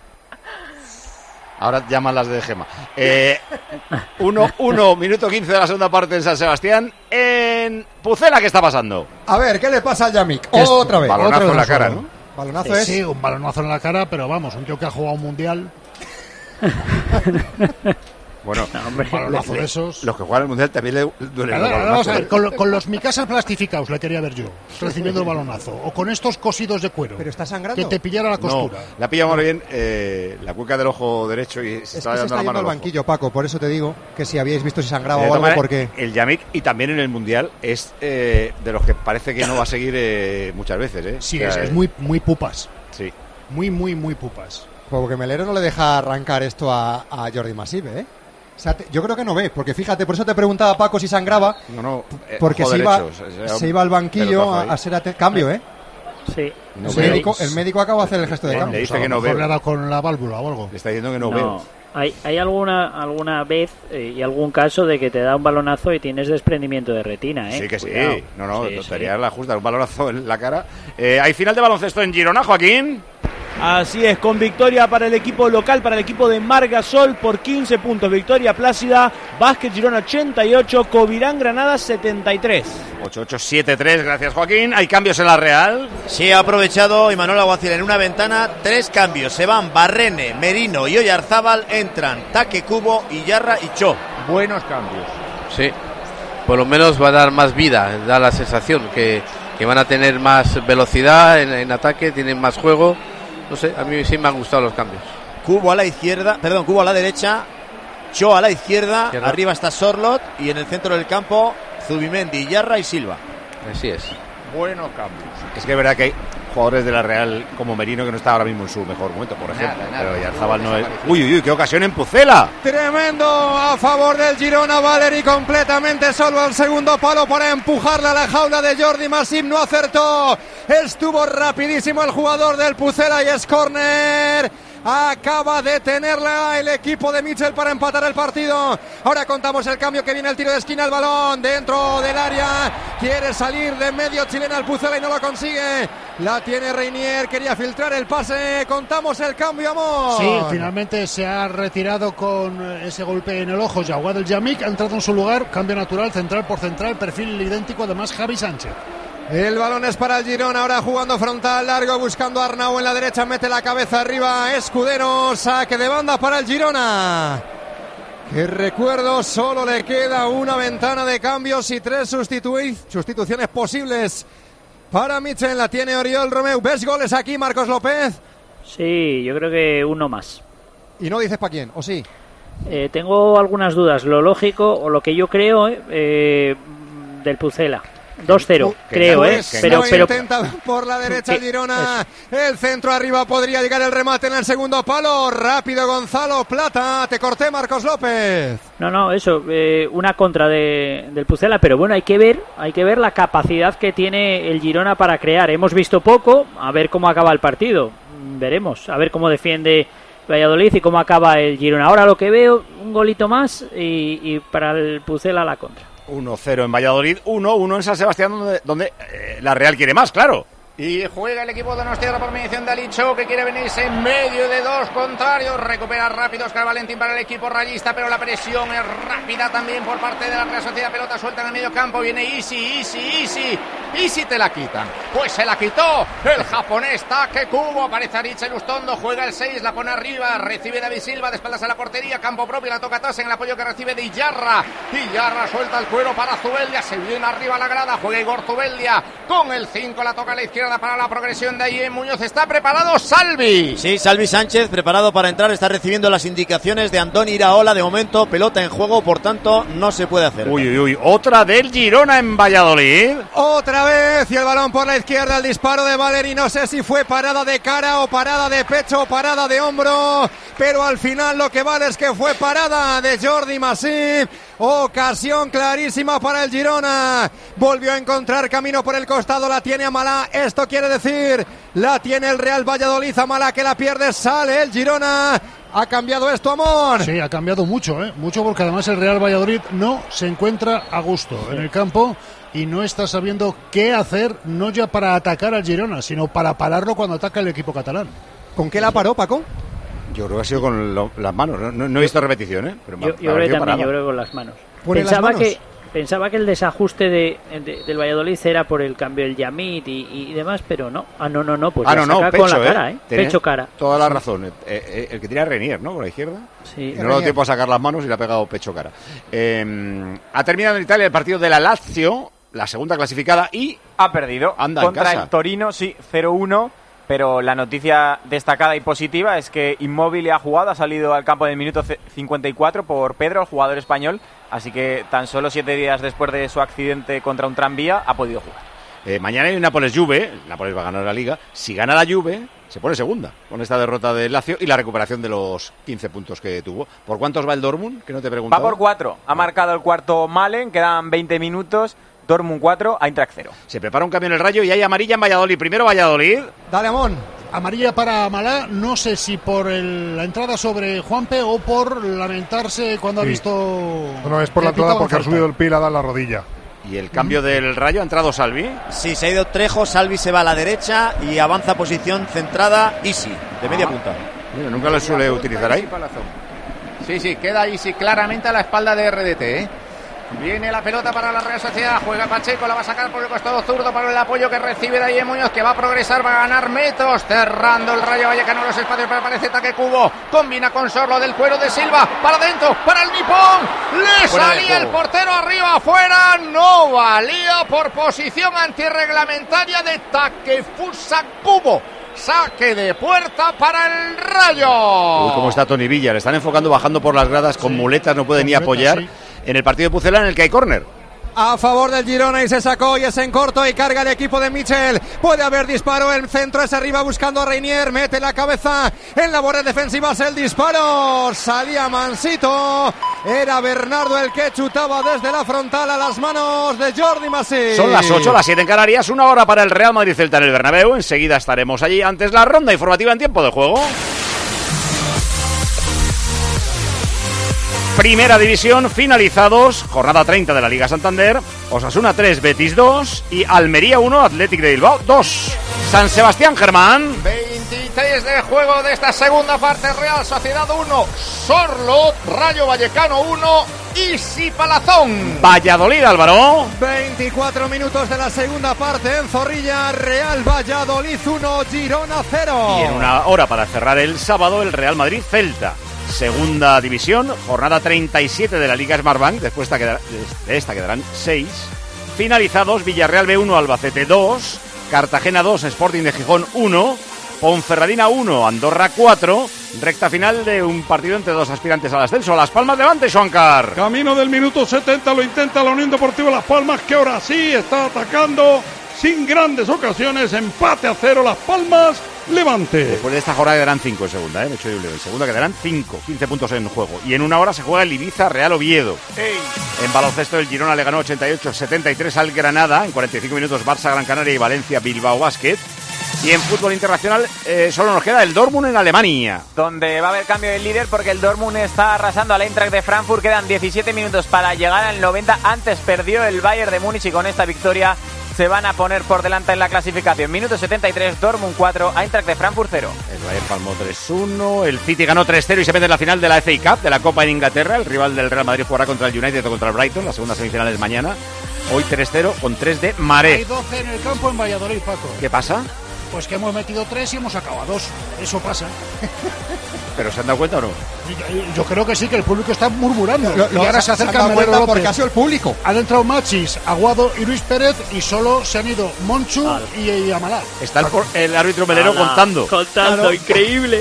Ahora llaman las de Gema. 1, minuto 15 de la segunda parte en San Sebastián. En Pucela, ¿qué está pasando? A ver, ¿qué le pasa al Yamik? Otra vez. Balonazo en la cara, ¿no? Balonazo es. Sí, un balonazo en la cara, pero vamos, un tío que ha jugado un mundial. Bueno, no, hombre, un balonazo de esos. Los que juegan el mundial también le duelen los balonazos. Vamos a ver, con los Mikasa plastificados le quería ver yo, recibiendo el balonazo. O con estos cosidos de cuero. Pero está sangrando. Que te pillara la costura. No, la pilla muy bien la cueca del ojo derecho y se está dando la mano al banquillo, Paco. Por eso te digo que si habíais visto si sangraba o algo, porque el Yamik y también en el mundial es de los que parece que no va a seguir muchas veces. Sí, o sea, es muy pupas. Sí. Muy pupas. Porque Melero no le deja arrancar esto a Jordi Masip, O sea, yo creo que no ve, porque fíjate, por eso te preguntaba Paco si sangraba. No, porque se iba al banquillo a ser cambio, Sí. No el médico acaba de hacer el gesto de cambio. Le dice que no ve. Le ha dado con la válvula o algo. Le está diciendo que no veo. Hay alguna vez y algún caso de que te da un balonazo y tienes desprendimiento de retina, Sí, que sí. Cuidado. No, tontería la justa, un balonazo en la cara. Hay final de baloncesto en Girona, Joaquín. Así es, con victoria para el equipo local, para el equipo de Margasol por 15 puntos. Victoria plácida, Básquet Girona 88, Covirán Granada 73. 8-8-7-3, gracias Joaquín. ¿Hay cambios en la Real? Sí, ha aprovechado Imanol Alguacil en una ventana 3 cambios. Se van Barrene, Merino y Oyarzábal, entran Taque Cubo, Iyarra y Cho. Buenos cambios. Sí, por lo menos va a dar más vida, da la sensación que van a tener más velocidad en ataque, tienen más juego. No sé, a mí sí me han gustado los cambios. Cubo a la izquierda, Cubo a la derecha, Cho a la izquierda, arriba está Sorloth y en el centro del campo Zubimendi, Iyarra y Silva. Así es. Buenos cambios. Es que es verdad que hay jugadores de la Real como Merino que no está ahora mismo en su mejor momento, por ejemplo. Pero Oyarzábal no es. Uy, qué ocasión en Pucela. Tremendo a favor del Girona, Valeri completamente solo al segundo palo para empujarle a la jaula de Jordi Masip, no acertó. Estuvo rapidísimo el jugador del Pucela y es córner. Acaba de tenerla el equipo de Mitchell para empatar el partido. Ahora contamos el cambio, que viene el tiro de esquina, el balón dentro del área. Quiere salir de medio chilena el Pucela y no lo consigue. La tiene Reinier, quería filtrar el pase. Contamos el cambio, amor. Sí, finalmente se ha retirado con ese golpe en el ojo Jawad El Yamik. Ha entrado en su lugar, cambio natural, central por central, perfil idéntico, además Javi Sánchez. El balón es para el Girona, ahora jugando frontal, largo, buscando a Arnau en la derecha, mete la cabeza arriba, Escudero, saque de banda para el Girona. Que recuerdo, solo le queda una ventana de cambios y 3 sustituciones posibles para Mitchell. La tiene Oriol Romeu. ¿Ves goles aquí, Marcos López? Sí, yo creo que uno más. ¿Y no dices para quién, o sí? Tengo algunas dudas, lo lógico o lo que yo creo del Pucela. 2-0, creo, pero intenta por la derecha el Girona. El centro arriba, podría llegar el remate en el segundo palo. Rápido Gonzalo Plata. Te corté, Marcos López. No, eso, una contra del Pucela, pero bueno, hay que ver la capacidad que tiene el Girona para crear. Hemos visto poco, a ver cómo acaba el partido. Veremos, a ver cómo defiende Valladolid y cómo acaba el Girona. Ahora lo que veo, un golito más y para el Pucela la contra. 1-0 en Valladolid, 1-1 en San Sebastián, donde la Real quiere más, claro. Y juega el equipo de Donostiarra por mediación de Alicho, que quiere venirse en medio de dos contrarios. Recupera rápido Óscar Valentín para el equipo rayista, pero la presión es rápida también por parte de la Real Sociedad. Pelota suelta en el medio campo, viene Easy, te la quitan. Pues se la quitó el japonés Takekubo. Aparece Ariche Lustondo, juega el 6, la pone arriba, recibe David Silva, de espaldas a la portería, campo propio, la toca atrás en el apoyo que recibe de Iyarra. Iyarra suelta el cuero para Zubeldia, se viene arriba a la grada, juega Igor Zubeldia con el 5, la toca a la izquierda para la progresión de ahí Muñoz. Está preparado Salvi. Sí, Salvi Sánchez preparado para entrar, está recibiendo las indicaciones de Andoni Iraola. De momento pelota en juego, por tanto no se puede hacer. Uy, otra del Girona en Valladolid. Otra vez, y el balón por la izquierda, el disparo de Valeri, no sé si fue parada de cara o parada de pecho o parada de hombro, pero al final lo que vale es que fue parada de Jordi Masip. Ocasión clarísima para el Girona, volvió a encontrar camino por el costado, la tiene Amalá, esto quiere decir, la tiene el Real Valladolid. Amalá que la pierde, sale el Girona. ¿Ha cambiado esto, Amor? Sí, ha cambiado mucho, mucho, porque además el Real Valladolid no se encuentra a gusto en el campo y no está sabiendo qué hacer, no ya para atacar al Girona, sino para pararlo cuando ataca el equipo catalán. ¿Con qué la paró, Paco? Yo creo que ha sido con las manos, no he visto repetición, pero yo creo también, yo creo con las manos. Pensaba que el desajuste del Valladolid era por el cambio del Yamit y demás, pero no. No, pues saca pecho, con la cara, pecho-cara. Toda la razón. El que tira Renier, ¿no? Por la izquierda. Sí. No le ha dado tiempo a sacar las manos y le ha pegado pecho-cara. Ha terminado en Italia el partido de la Lazio, la segunda clasificada, y ha perdido contra el Torino, sí, 0-1. Pero la noticia destacada y positiva es que Immobile ha jugado, ha salido al campo en el minuto 54 por Pedro, el jugador español, así que tan solo 7 días después de su accidente contra un tranvía ha podido jugar. Mañana hay un Nápoles-Juve, Nápoles va a ganar la Liga, si gana la Juve se pone segunda con esta derrota del Lazio y la recuperación de los 15 puntos que tuvo. ¿Por cuántos va el Dortmund? Que no te he preguntado. Va por 4, ha marcado el cuarto Malen, quedan 20 minutos. Dortmund 4, Eintracht 0. Se prepara un cambio en el Rayo y hay amarilla en Valladolid. Primero Valladolid. Dale, Amón. Amarilla para Amalá, no sé si por la entrada sobre Juanpe o por lamentarse cuando ha visto... No, es por la entrada porque ha subido el pie y le ha dado la rodilla. ¿Y el cambio del Rayo? ¿Ha entrado Salvi? Sí, se ha ido Trejo, Salvi se va a la derecha y avanza posición centrada Easy, de media punta. Mira, nunca lo suele utilizar ahí. Sí, queda Easy claramente a la espalda de RDT, Viene la pelota para la Real Sociedad, juega Pacheco, la va a sacar por el costado zurdo para el apoyo que recibe de ahí Muñoz, que va a progresar, va a ganar metros, cerrando el Rayo Vallecano los espacios, pero aparece Takekubo, combina con Sorlo del cuero de Silva, para adentro, para el Nippon, le salía el portero arriba, afuera, no valía por posición antirreglamentaria de Takefusa Kubo. Saque de puerta para el Rayo. Uy, cómo está Toni Villa, le están enfocando bajando por las gradas con muletas, no puede ni apoyar. Sí. En el partido de Pucela en el que hay córner. A favor del Girona y se sacó y es en corto y carga el equipo de Michel. Puede haber disparo, el centro es arriba buscando a Reinier, mete la cabeza en labores defensivas, el disparo, salía mansito, era Bernardo el que chutaba desde la frontal a las manos de Jordi Masip. Son las 8, las 7 en Canarias, 1 hora para el Real Madrid Celta en el Bernabéu, enseguida estaremos allí, antes la ronda informativa en tiempo de juego. Primera división, finalizados, jornada 30 de la Liga Santander, Osasuna 3, Betis 2 y Almería 1, Athletic de Bilbao 2. San Sebastián, Germán. 23 de juego de esta segunda parte, Real Sociedad 1, Sorlo, Rayo Vallecano 1, Isi Palazón. Valladolid, Álvaro. 24 minutos de la segunda parte en Zorrilla, Real Valladolid 1, Girona 0. Y en una hora para cerrar el sábado, el Real Madrid Celta. Segunda división, jornada 37 de la Liga Smartbank, después de esta quedarán 6. Finalizados, Villarreal B1, Albacete 2, Cartagena 2, Sporting de Gijón 1, Ponferradina 1, Andorra 4, recta final de un partido entre dos aspirantes al ascenso. Las Palmas Levante, Xuancar. Camino del minuto 70, lo intenta la Unión Deportiva Las Palmas, que ahora sí está atacando sin grandes ocasiones, empate a 0, Las Palmas Levante. Después de esta jornada quedarán 5 en segunda, en segunda quedarán 5, 15 puntos en juego. Y en una hora se juega el Ibiza Real Oviedo. Hey. En baloncesto el Girona le ganó 88-73 al Granada. En 45 minutos Barça Gran Canaria y Valencia Bilbao Basket. Y en fútbol internacional solo nos queda el Dortmund en Alemania. Donde va a haber cambio de líder porque el Dortmund está arrasando al Eintracht de Frankfurt. Quedan 17 minutos para llegar al 90. Antes perdió el Bayern de Múnich y con esta victoria se van a poner por delante en la clasificación. Minuto 73, Dortmund 4, Eintracht de Frankfurt 0. El Bayern palmó 3-1, el City ganó 3-0 y se mete en la final de la FA Cup, de la Copa en Inglaterra. El rival del Real Madrid jugará contra el United o contra el Brighton, la segunda semifinal es mañana. Hoy 3-0 con 3 de Maré. Hay 12 en el campo en Valladolid, Paco. ¿Qué pasa? Pues que hemos metido 3 y hemos acabado 2. Eso pasa. ¿Pero se han dado cuenta o no? Yo creo que sí, que el público está murmurando. Y ahora se acerca el López. Porque ha sido el público. Han entrado Machis, Aguado y Luis Pérez y solo se han ido Monchu y Amaral. Está el árbitro Melero contando. Claro. Increíble.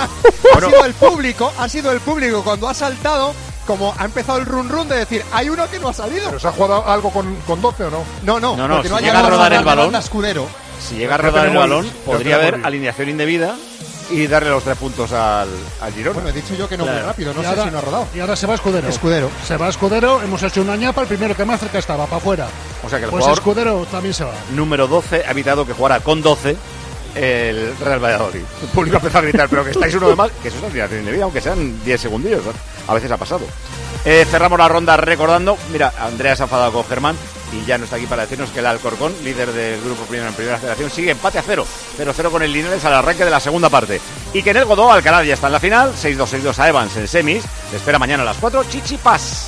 Ha sido el público cuando ha saltado. Como ha empezado el run de decir, hay uno que no ha salido. ¿Pero se ha jugado algo con 12 o no? No, si llega a rodar el balón, Escudero. Si llega a rodar el balón, podría haber alineación indebida y darle los 3 puntos al Girona. Bueno, he dicho yo que no muy rápido, no sé si no ha rodado. Y ahora se va Escudero. Se va Escudero, hemos hecho una ñapa, el primero que más cerca estaba, para afuera. O sea que el pues jugador Escudero también se va. Número 12 ha evitado que jugara con 12 el Real Valladolid. El público empezó a gritar, pero que estáis uno de más, que eso es alineación indebida, aunque sean 10 segundillos, ¿no? A veces ha pasado. Cerramos la ronda recordando, mira, Andrea se ha enfadado con Germán y ya no está aquí para decirnos que el Alcorcón, líder del grupo primero en primera federación, sigue empate a 0-0 con el Linares al arranque de la segunda parte. Y que en el Godó Alcalá ya está en la final, 6-2 a Evans en semis, le espera mañana a las 4, Chichipas.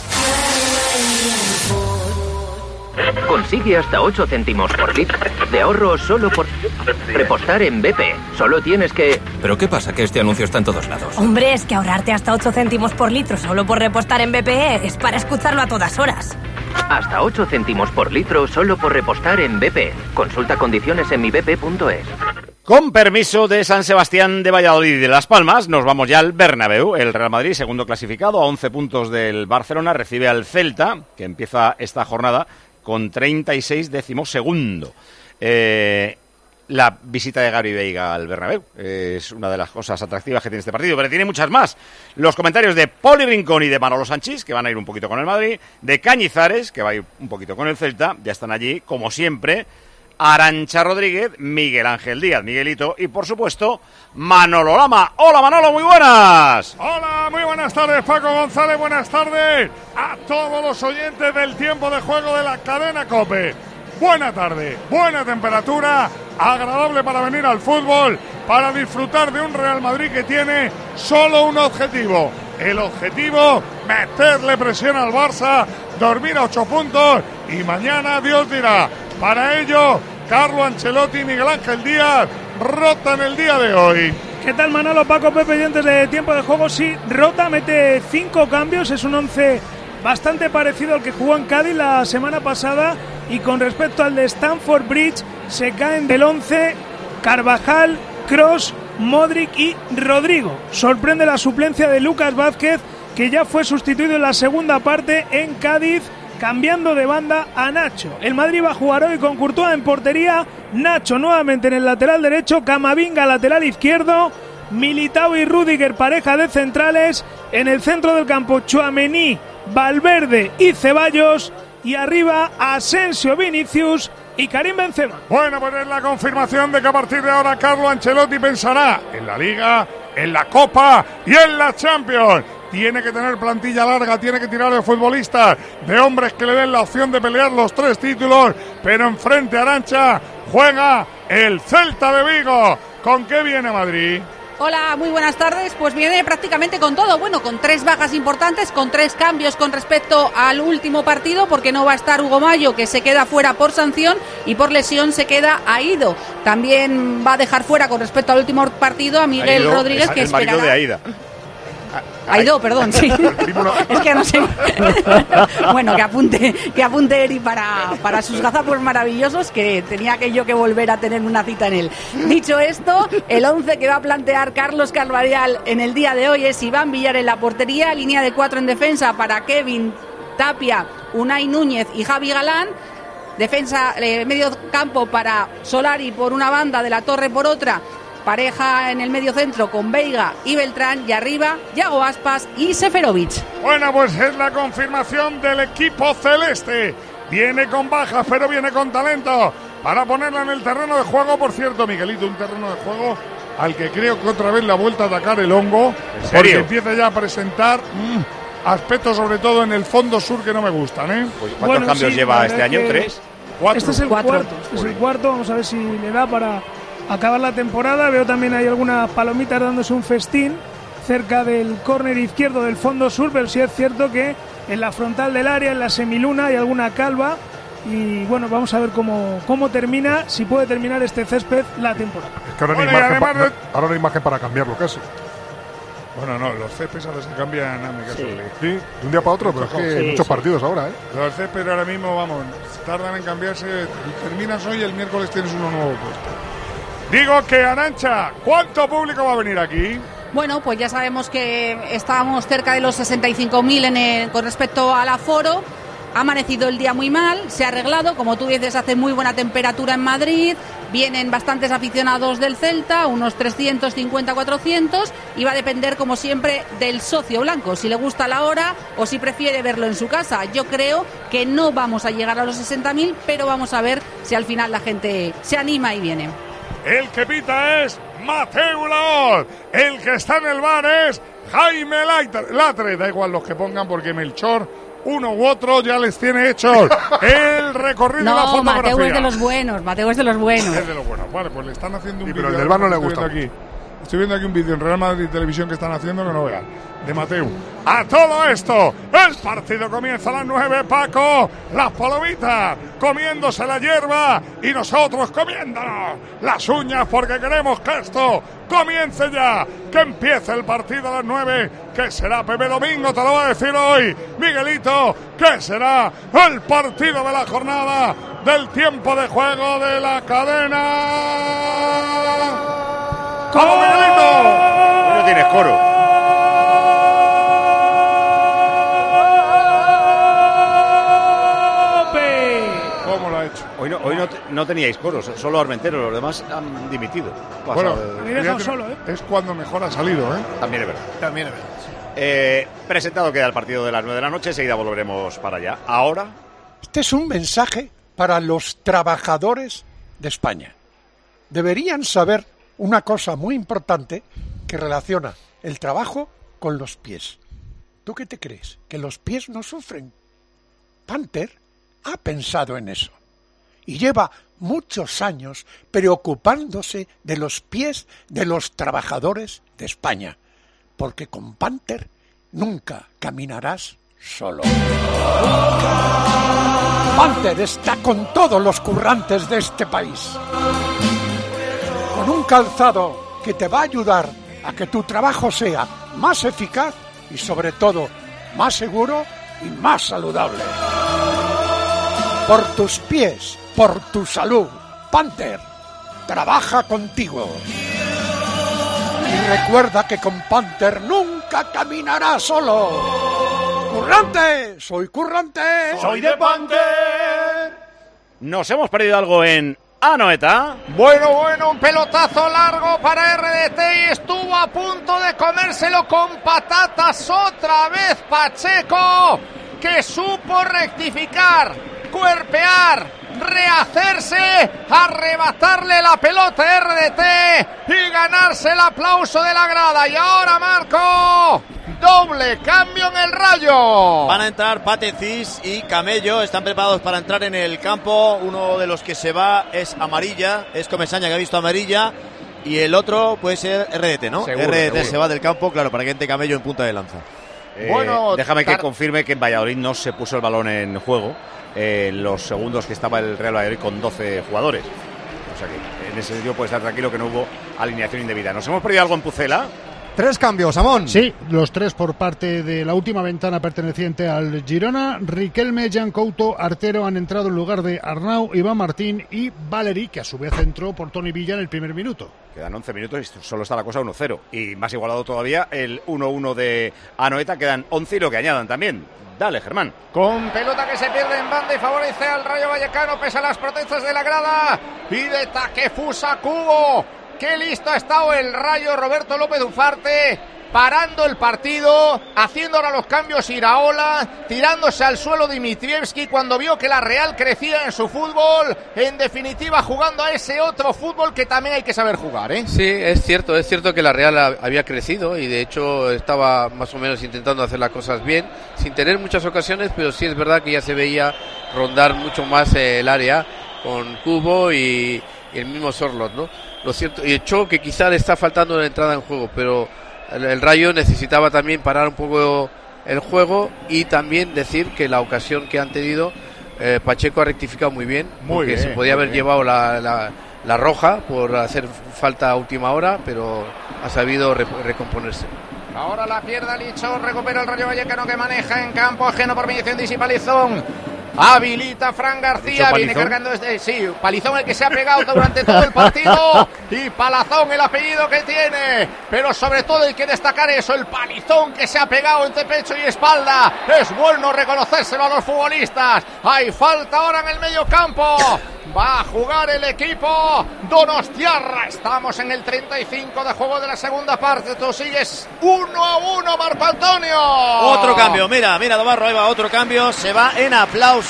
Consigue hasta 8 céntimos por litro de ahorro solo por repostar en BP. Solo tienes que... ¿Pero qué pasa? Que este anuncio está en todos lados. Hombre, es que ahorrarte hasta 8 céntimos por litro solo por repostar en BP es para escucharlo a todas horas. Hasta 8 céntimos por litro solo por repostar en BP. Consulta condiciones en mibp.es. Con permiso de San Sebastián de Valladolid y de Las Palmas, nos vamos ya al Bernabéu. El Real Madrid, segundo clasificado, a 11 puntos del Barcelona, recibe al Celta, que empieza esta jornada con 36 decimosegundo. La visita de Gabri Veiga al Bernabéu es una de las cosas atractivas que tiene este partido, pero tiene muchas más. Los comentarios de Poli Rincón y de Manolo Sanchís, que van a ir un poquito con el Madrid, de Cañizares, que va a ir un poquito con el Celta, ya están allí, como siempre, Arantxa Rodríguez, Miguel Ángel Díaz, Miguelito, y por supuesto, Manolo Lama. Hola Manolo, muy buenas. Hola, muy buenas tardes Paco González, buenas tardes a todos los oyentes del tiempo de juego de la cadena COPE. Buena tarde, buena temperatura, agradable para venir al fútbol, para disfrutar de un Real Madrid que tiene solo un objetivo. El objetivo, meterle presión al Barça, dormir a 8 puntos y mañana Dios dirá. Para ello, Carlo Ancelotti y Miguel Ángel Díaz rotan el día de hoy. ¿Qué tal Manolo, Paco, Pepe, oyentes de tiempo de juego? Sí, rota, mete 5 cambios, es un 11 bastante parecido al que jugó en Cádiz la semana pasada y con respecto al de Stamford Bridge se caen del 11 Carvajal, Kroos, Modric y Rodrigo. Sorprende la suplencia de Lucas Vázquez, que ya fue sustituido en la segunda parte en Cádiz, cambiando de banda a Nacho. El Madrid va a jugar hoy con Courtois en portería, Nacho nuevamente en el lateral derecho, Camavinga lateral izquierdo, Militao y Rüdiger pareja de centrales, en el centro del campo Tchouaméni, Valverde y Ceballos, y arriba Asensio, Vinicius y Karim Benzema. Bueno, pues es la confirmación de que a partir de ahora Carlo Ancelotti pensará en la Liga, en la Copa y en la Champions. Tiene que tener plantilla larga, tiene que tirar de futbolistas, de hombres que le den la opción de pelear los 3 títulos, pero enfrente a Arantxa juega el Celta de Vigo. ¿Con qué viene Madrid? Hola, muy buenas tardes. Pues viene prácticamente con todo, bueno, con 3 bajas importantes, con 3 cambios con respecto al último partido, porque no va a estar Hugo Mayo, que se queda fuera por sanción, y por lesión se queda Aído. También va a dejar fuera con respecto al último partido a Miguel Aído, Rodríguez, que esperará. El marido de Aída. Aído, perdón, sí. Es que no sé. Bueno, que apunte Eri para sus gazapos maravillosos, que tenía que yo que volver a tener una cita en él. Dicho esto, el 11 que va a plantear Carlos Carvajal en el día de hoy es Iván Villar en la portería, línea de 4 en defensa para Kevin, Tapia, Unai Núñez y Javi Galán. Defensa, medio campo para Solari por una banda, De la Torre por otra. Pareja en el medio centro con Veiga y Beltrán, y arriba Yago Aspas y Seferovic. Bueno, pues es la confirmación del equipo celeste. Viene con bajas, pero viene con talento. para ponerla en el terreno de juego. Por cierto, Miguelito, un terreno de juego al que creo que otra vez le ha vuelto a atacar el hongo, porque empieza ya a presentar aspectos, sobre todo en el fondo sur, que no me gustan, ¿eh? Pues, ¿cuántos cambios lleva este año? ¿3? 4. Este es el cuarto. Es el cuarto. Vamos a ver si le da para acabar la temporada. Veo también hay algunas palomitas dándose un festín cerca del córner izquierdo del fondo sur, pero sí es cierto que en la frontal del área, en la semiluna, hay alguna calva. Y bueno, vamos a ver cómo termina, si puede terminar este césped la temporada. Es que ahora no hay imagen para cambiarlo casi. Bueno, no, los céspedes ahora se cambian a mi caso. Sí, de un día para otro, pero es que hay muchos partidos ahora, ¿eh? Los céspedes ahora mismo, vamos, tardan en cambiarse. Terminas hoy y el miércoles tienes uno nuevo puesto. Digo que, Arantxa, ¿cuánto público va a venir aquí? Bueno, pues ya sabemos que estábamos cerca de los 65.000 con respecto al aforo. Ha amanecido el día muy mal, se ha arreglado, como tú dices, hace muy buena temperatura en Madrid, vienen bastantes aficionados del Celta, unos 350-400, y va a depender, como siempre, del socio blanco, si le gusta la hora o si prefiere verlo en su casa. Yo creo que no vamos a llegar a los 60.000, pero vamos a ver si al final la gente se anima y viene. El que pita es Mateu Laoz, el que está en el bar es Jaime Latre, da igual los que pongan porque Melchor, uno u otro, ya les tiene hecho el recorrido de la fotografía. No, Mateu es de los buenos, Mateu es de los buenos. Es de los buenos. Vale, pues le están haciendo un vídeo. Pero el del bar no le gusta. Estoy viendo aquí un vídeo en Real Madrid Televisión que están haciendo, que no vean, de Mateu. A todo esto, el partido comienza a las 9, Paco. Las palomitas comiéndose la hierba y nosotros comiéndonos las uñas, porque queremos que esto comience ya. Que empiece el partido a las 9, que será Pepe Domingo, te lo va a decir hoy Miguelito, que será el partido de la jornada del tiempo de juego de la cadena. ¡Vamos, Miguelito! No tienes coro. ¿Cómo lo ha hecho? Hoy no teníais coro, solo Armentero, los demás han dimitido. Bueno, es cuando mejor ha salido, ¿eh? También es verdad. Presentado queda el partido de las 9 de la noche, enseguida volveremos para allá. Ahora... Este es un mensaje para los trabajadores de España. Deberían saber una cosa muy importante que relaciona el trabajo con los pies. ¿Tú qué te crees? ¿Que los pies no sufren? Panther ha pensado en eso y lleva muchos años preocupándose de los pies de los trabajadores de España, porque con Panther nunca caminarás solo. Panther está con todos los currantes de este país, con un calzado que te va a ayudar a que tu trabajo sea más eficaz y sobre todo más seguro y más saludable. Por tus pies, por tu salud, Panther trabaja contigo. Y recuerda que con Panther nunca caminarás solo. ¡Currante! ¡Soy currante! ¡Soy de Panther! Nos hemos perdido algo en Anoeta. Bueno, un pelotazo largo para RDT y estuvo a punto de comérselo con patatas otra vez Pacheco, que supo rectificar, cuerpear, rehacerse, arrebatarle la pelota a RDT y ganarse el aplauso de la grada. Y ahora Marco, doble cambio en el Rayo. Van a entrar Patecis y Camello, están preparados para entrar en el campo. Uno de los que se va es Amarilla, es Comesaña, que ha visto amarilla, y el otro puede ser RDT, ¿no? Seguro, RDT seguro. Se va del campo, claro, para que entre Camello en punta de lanza. Bueno, déjame que confirme que en Valladolid no se puso el balón en juego los segundos que estaba el Real Valladolid con 12 jugadores. O sea que en ese sentido puede estar tranquilo que no hubo alineación indebida. ¿Nos hemos perdido algo en Pucela? 3 cambios, Amón. Sí, los 3 por parte de la última ventana perteneciente al Girona. Riquelme, Jan Couto, Artero han entrado en lugar de Arnau, Iván Martín y Valeri, que a su vez entró por Toni Villa en el primer minuto. Quedan 11 minutos y solo está la cosa 1-0. Y más igualado todavía el 1-1 de Anoeta. Quedan 11 y lo que añadan también. Dale, Germán. Con pelota que se pierde en banda y favorece al Rayo Vallecano pese a las protestas de la grada. Pide Takefusa Kubo. Qué listo ha estado el Rayo. Roberto López Ufarte parando el partido, haciendo ahora los cambios Iraola, tirándose al suelo Dimitrievski cuando vio que la Real crecía en su fútbol, en definitiva jugando a ese otro fútbol que también hay que saber jugar, ¿eh? Sí, es cierto que la Real había crecido y de hecho estaba más o menos intentando hacer las cosas bien, sin tener muchas ocasiones, pero sí es verdad que ya se veía rondar mucho más el área con Kubo y el mismo Sorloth, ¿no? Lo cierto, y hecho que quizá le está faltando la entrada en juego, pero el Rayo necesitaba también parar un poco el juego y también decir que la ocasión que han tenido, Pacheco ha rectificado muy bien, porque se podía haber llevado la roja por hacer falta a última hora, pero ha sabido recomponerse. Ahora la pierde Lichón, recupera el Rayo Vallecano que maneja en campo ajeno por mediación de Isi Palizón. Habilita Fran García, viene cargando desde... Sí, Palizón el que se ha pegado durante todo el partido y Palazón el apellido que tiene, pero sobre todo hay que destacar eso, el palizón que se ha pegado entre pecho y espalda. Es bueno reconocérselo a los futbolistas. Hay falta ahora en el medio campo. Va a jugar el equipo donostiarra. Estamos en el 35 de juego de la segunda parte. Tú sigues 1-1, Marco Antonio. Otro cambio, mira Dobarro, ahí va otro cambio. Se va en aplausos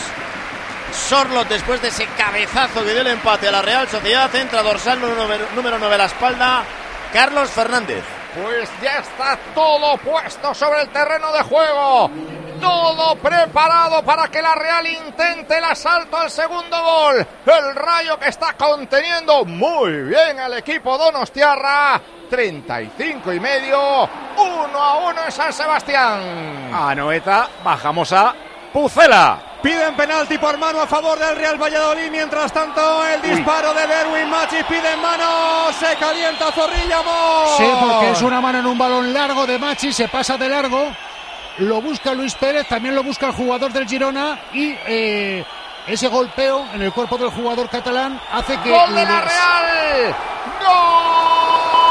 Sorloth después de ese cabezazo que dio el empate a la Real Sociedad. Entra dorsal número 9 a la espalda, Carlos Fernández. Pues ya está todo puesto sobre el terreno de juego. Todo preparado para que la Real intente el asalto al segundo gol. El Rayo que está conteniendo muy bien al equipo donostiarra. 35 y medio, 1-1 en San Sebastián. Anoeta, bajamos a Pucela. Piden penalti por mano a favor del Real Valladolid. Mientras tanto, el disparo de Derwin Machis. Piden mano. Se calienta Zorrilla. Sí, porque es una mano en un balón largo de Machis. Se pasa de largo. Lo busca Luis Pérez. También lo busca el jugador del Girona. Y ese golpeo en el cuerpo del jugador catalán hace que... ¡Gol de la Real! ¡Gol!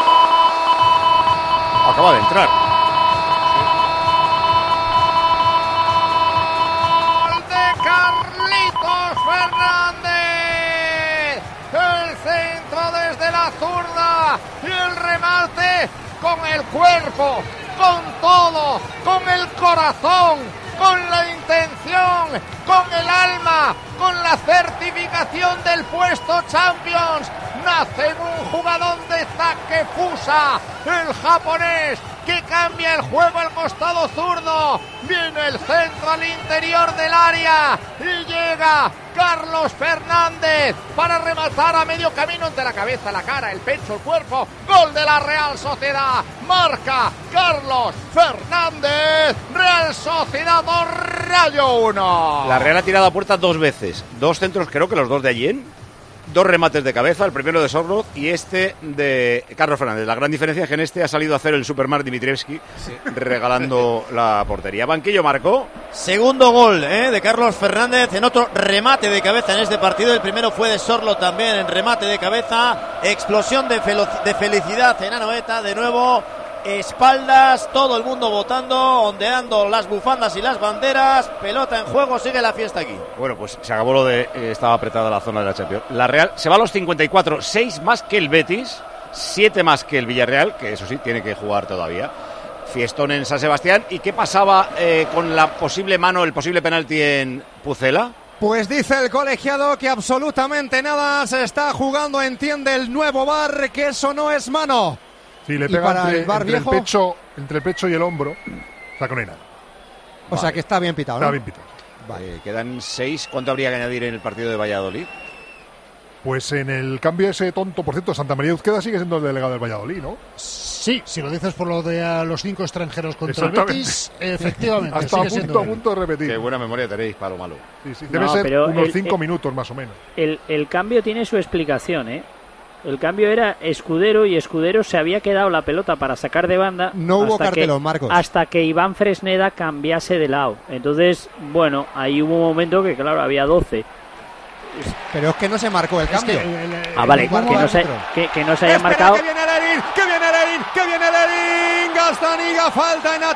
Acaba de entrar. Fernández, el centro desde la zurda y el remate con el cuerpo, con todo, con el corazón, con la intención, con el alma, con la certificación del puesto Champions. Nace en un jugador de Takefusa, el japonés, que cambia el juego al costado zurdo. Viene el centro al interior del área y llega Carlos Fernández para rematar a medio camino entre la cabeza, la cara, el pecho, el cuerpo. Gol de la Real Sociedad. Marca Carlos Fernández. Real Sociedad 2, Rayo 1. La Real ha tirado a puerta 2 veces. 2 centros, creo que los 2 de Allén. 2 remates de cabeza, el primero de Sorloth y este de Carlos Fernández. La gran diferencia es que en este ha salido a hacer el Supermar Dimitrievski, regalando la portería. Banquillo marcó. Segundo gol de Carlos Fernández en otro remate de cabeza en este partido. El primero fue de Sorloth también en remate de cabeza. Explosión de felicidad en Anoeta. De nuevo, espaldas, todo el mundo votando, ondeando las bufandas y las banderas. Pelota en juego, sigue la fiesta aquí. Bueno, pues se acabó lo de estaba apretada la zona de la Champions. La Real se va a los 54, 6 más que el Betis, 7 más que el Villarreal, que eso sí, tiene que jugar todavía. Fiestón en San Sebastián. ¿Y qué pasaba con la posible mano, el posible penalti en Pucela? Pues dice el colegiado que absolutamente nada, se está jugando, entiende el nuevo VAR, que eso no es mano. Sí, le pega entre el pecho y el hombro. O sea, con nada. O sea, que está bien pitado, ¿no? Está bien pitado. Vale, quedan 6. ¿Cuánto habría que añadir en el partido de Valladolid? Pues en el cambio ese tonto, por cierto, Santa María de Uzqueda sigue siendo el delegado del Valladolid, ¿no? Sí, si lo dices por lo de los 5 extranjeros contra el Betis, efectivamente. Hasta a punto de repetir. Qué buena memoria tenéis, Palo Malo. Sí, debe ser unos 5 minutos más o menos. El cambio tiene su explicación, ¿eh? El cambio era Escudero y Escudero se había quedado la pelota para sacar de banda. No hubo cartelón, Marcos. Hasta que Iván Fresneda cambiase de lado. Entonces, bueno, ahí hubo un momento que, claro, había 12. Pero es que no se marcó el cambio. Vale, que no se haya marcado. Que viene Lerín, Lerín, que viene Lerín, Gastaniga, falta en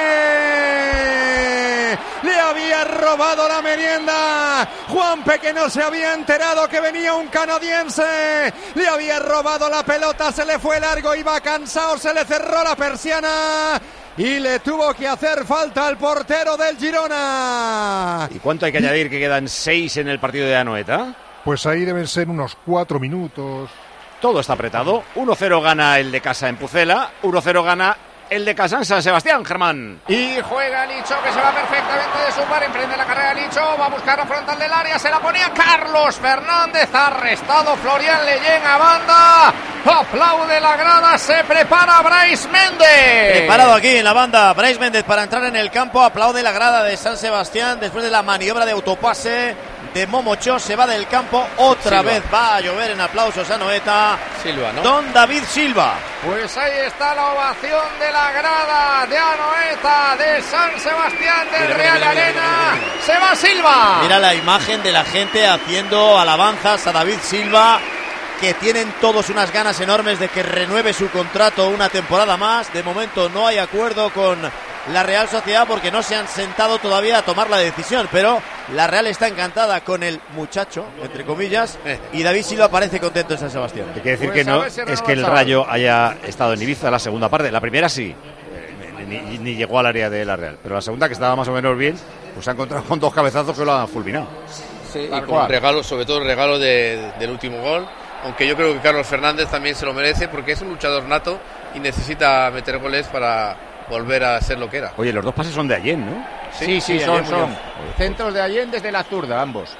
ataque. Le había robado la merienda. Juanpe, que no se había enterado que venía un canadiense. Le había robado la pelota, se le fue largo, iba cansado, se le cerró la persiana. Y le tuvo que hacer falta al portero del Girona. ¿Y cuánto hay que añadir? Que quedan 6 en el partido de Anoeta. Pues ahí deben ser unos 4 minutos. Todo está apretado. 1-0 gana el de casa en Pucela. 1-0 gana el de casa en San Sebastián, Germán. Y juega Licho, que se va perfectamente de su par. Emprende la carrera Licho. Va a buscar la frontal del área. Se la ponía Carlos Fernández. Arrestado Florian Leyen a banda. Aplaude la grada. Se prepara Brais Méndez. Preparado aquí en la banda Brais Méndez para entrar en el campo. Aplaude la grada de San Sebastián después de la maniobra de autopase de Momocho. Se va del campo otra Silva. vez. Va a llover en aplausos a Anoeta. Silva, ¿no? Don David Silva. Pues ahí está la ovación de la grada de Anoeta, de San Sebastián, del Real Arena. Se va Silva. Mira la imagen de la gente haciendo alabanzas a David Silva, que tienen todos unas ganas enormes de que renueve su contrato una temporada más. De momento no hay acuerdo con la Real Sociedad porque no se han sentado todavía a tomar la decisión, pero la Real está encantada con el muchacho, entre comillas, y David Silva parece contento en San Sebastián. Hay que decir que no es que el Rayo haya estado en Ibiza la segunda parte. La primera sí, ni llegó al área de la Real, pero la segunda, que estaba más o menos bien, pues se ha encontrado con 2 cabezazos que lo han fulminado. Sí, y con regalo, sobre todo el regalo del último gol. Aunque yo creo que Carlos Fernández también se lo merece porque es un luchador nato y necesita meter goles para volver a ser lo que era. Oye, los 2 pases son de Allen, ¿no? Sí, son centros de Allen desde la zurda, ambos.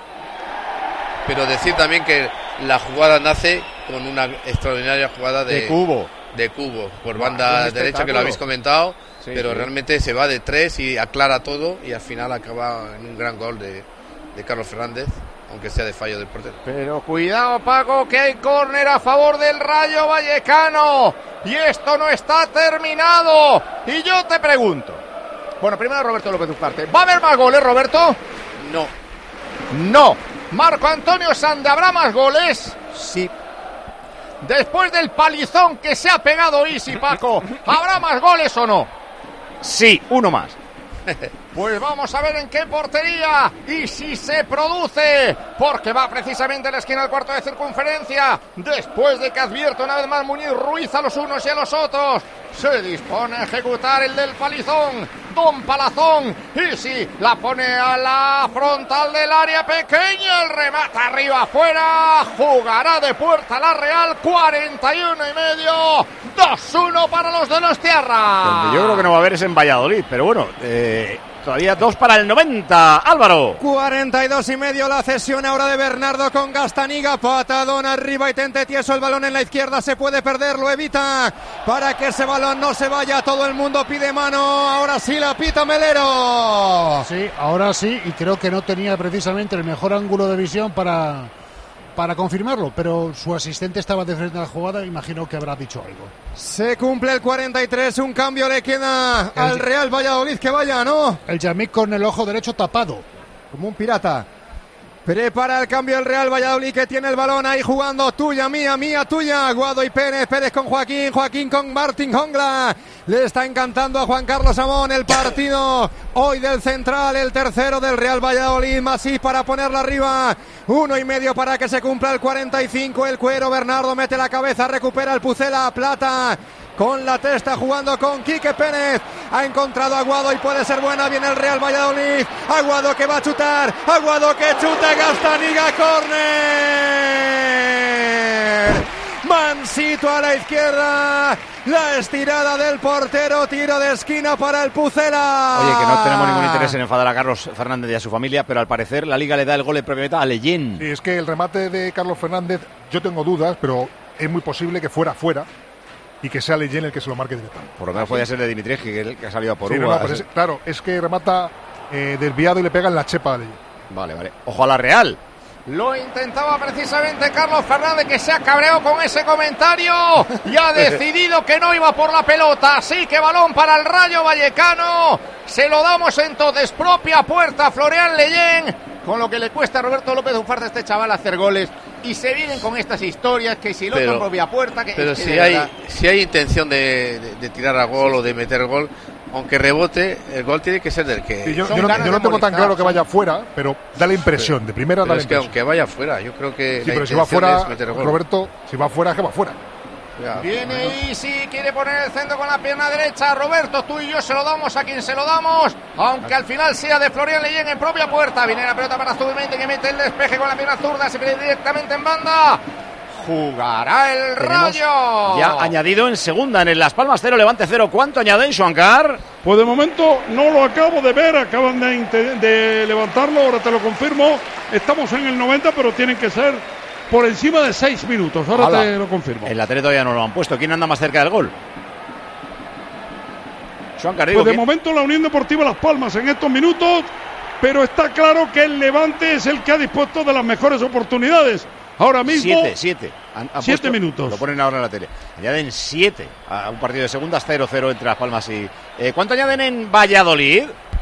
Pero decir también que la jugada nace con una extraordinaria jugada de Cubo por banda derecha, que lo habéis comentado, sí, pero sí, realmente se va de 3 y aclara todo y al final acaba en un gran gol de Carlos Fernández, aunque sea de fallo del portero. Pero cuidado, Paco, que hay córner a favor del Rayo Vallecano y esto no está terminado. Y yo te pregunto, bueno, primero Roberto López Ufarte, ¿va a haber más goles, Roberto? No. Marco Antonio Sande, ¿habrá más goles? Sí. Después del palizón que se ha pegado Isi, Paco, ¿habrá más goles o no? Sí, uno más. Pues vamos a ver en qué portería y si se produce, porque va precisamente a la esquina del cuarto de circunferencia, después de que advierte una vez más Muñiz Ruiz a los unos y a los otros. Se dispone a ejecutar el del palizón, Don Palazón, y si la pone a la frontal del área pequeña, el remata arriba afuera, jugará de puerta la Real, 41,5, 2-1 para los de los Tierra. Donde yo creo que no va a haber es en Valladolid, pero bueno, todavía 2 para el 90, Álvaro. 42,5 la cesión ahora de Bernardo con Gastaniga, patadón arriba y tente tieso, el balón en la izquierda, se puede perder, lo evita para que ese balón no se vaya, todo el mundo pide mano, ahora sí la pita Melero. Sí, ahora sí, y creo que no tenía precisamente el mejor ángulo de visión para confirmarlo, pero su asistente estaba de frente a la jugada, imagino que habrá dicho algo. Se cumple el 43, un cambio le queda al Real Valladolid, que vaya, ¿no? El Yamik con el ojo derecho tapado, como un pirata. Prepara el cambio el Real Valladolid, que tiene el balón ahí jugando, tuya, mía, tuya, Guado y Pérez con Joaquín con Martín Jongla. Le está encantando a Juan Carlos Amón el partido hoy del central, el tercero del Real Valladolid, Masí para ponerla arriba, 1,5 para que se cumpla el 45, el Cuero, Bernardo mete la cabeza, recupera el Pucela, Plata con la testa jugando con Quique Pérez, ha encontrado a Aguado y puede ser buena, viene el Real Valladolid, Aguado que va a chutar, Aguado que chuta, Gastaniga, córner, Mansito a la izquierda, la estirada del portero, tiro de esquina para el Pucela. Oye, que no tenemos ningún interés en enfadar a Carlos Fernández y a su familia, pero al parecer la Liga le da el gol de previa a Leyen. Sí, es que el remate de Carlos Fernández, yo tengo dudas, pero es muy posible que fuera y que sea Leyen el que se lo marque directamente. Por lo menos podía ser de Dimitrievski, que es el que ha salido a por sí, uva. No, pues claro, es que remata desviado y le pega en la chepa a Leyen. Vale. Ojo a la Real. Lo intentaba precisamente Carlos Fernández, que se ha cabreado con ese comentario y ha decidido que no iba por la pelota. Así que balón para el Rayo Vallecano. Se lo damos entonces propia puerta a Florian Leyen. con lo que le cuesta a Roberto López Ufarte a este chaval hacer goles, y se vienen con estas historias, que si lo otro en propia puerta... Pero si hay intención de tirar a gol o de meter gol, aunque rebote, el gol tiene que ser del que... Sí, yo no tengo tan claro que vaya fuera, pero da la impresión, de primera da la impresión. Es que aunque vaya fuera, yo creo que... Sí, pero si va fuera, Roberto, si va fuera, que va fuera. Viene Isi, quiere poner el centro con la pierna derecha. Roberto, tú y yo se lo damos a quien se lo damos, aunque al final sea de Florian Leyen en propia puerta. Viene la pelota para Zubimendi, que mete el despeje con la pierna zurda, se pierde directamente en banda. Jugará el Rayo. Ya añadido en segunda, en el Las Palmas 0, Levante 0. ¿Cuánto añaden, Xuancar? Pues de momento no lo acabo de ver, acaban de levantarlo, ahora te lo confirmo. Estamos en el 90, pero tienen que ser por encima de 6 minutos, ahora te lo confirmo. En la tele todavía no lo han puesto. ¿Quién anda más cerca del gol? Xuancar, digo, pues de momento la Unión Deportiva Las Palmas en estos minutos, pero está claro que el Levante es el que ha dispuesto de las mejores oportunidades. Ahora mismo... 7 minutos. Lo ponen ahora en la tele. Añaden 7 a un partido de segundas, 0-0 entre Las Palmas y... ¿Cuánto añaden en Valladolid?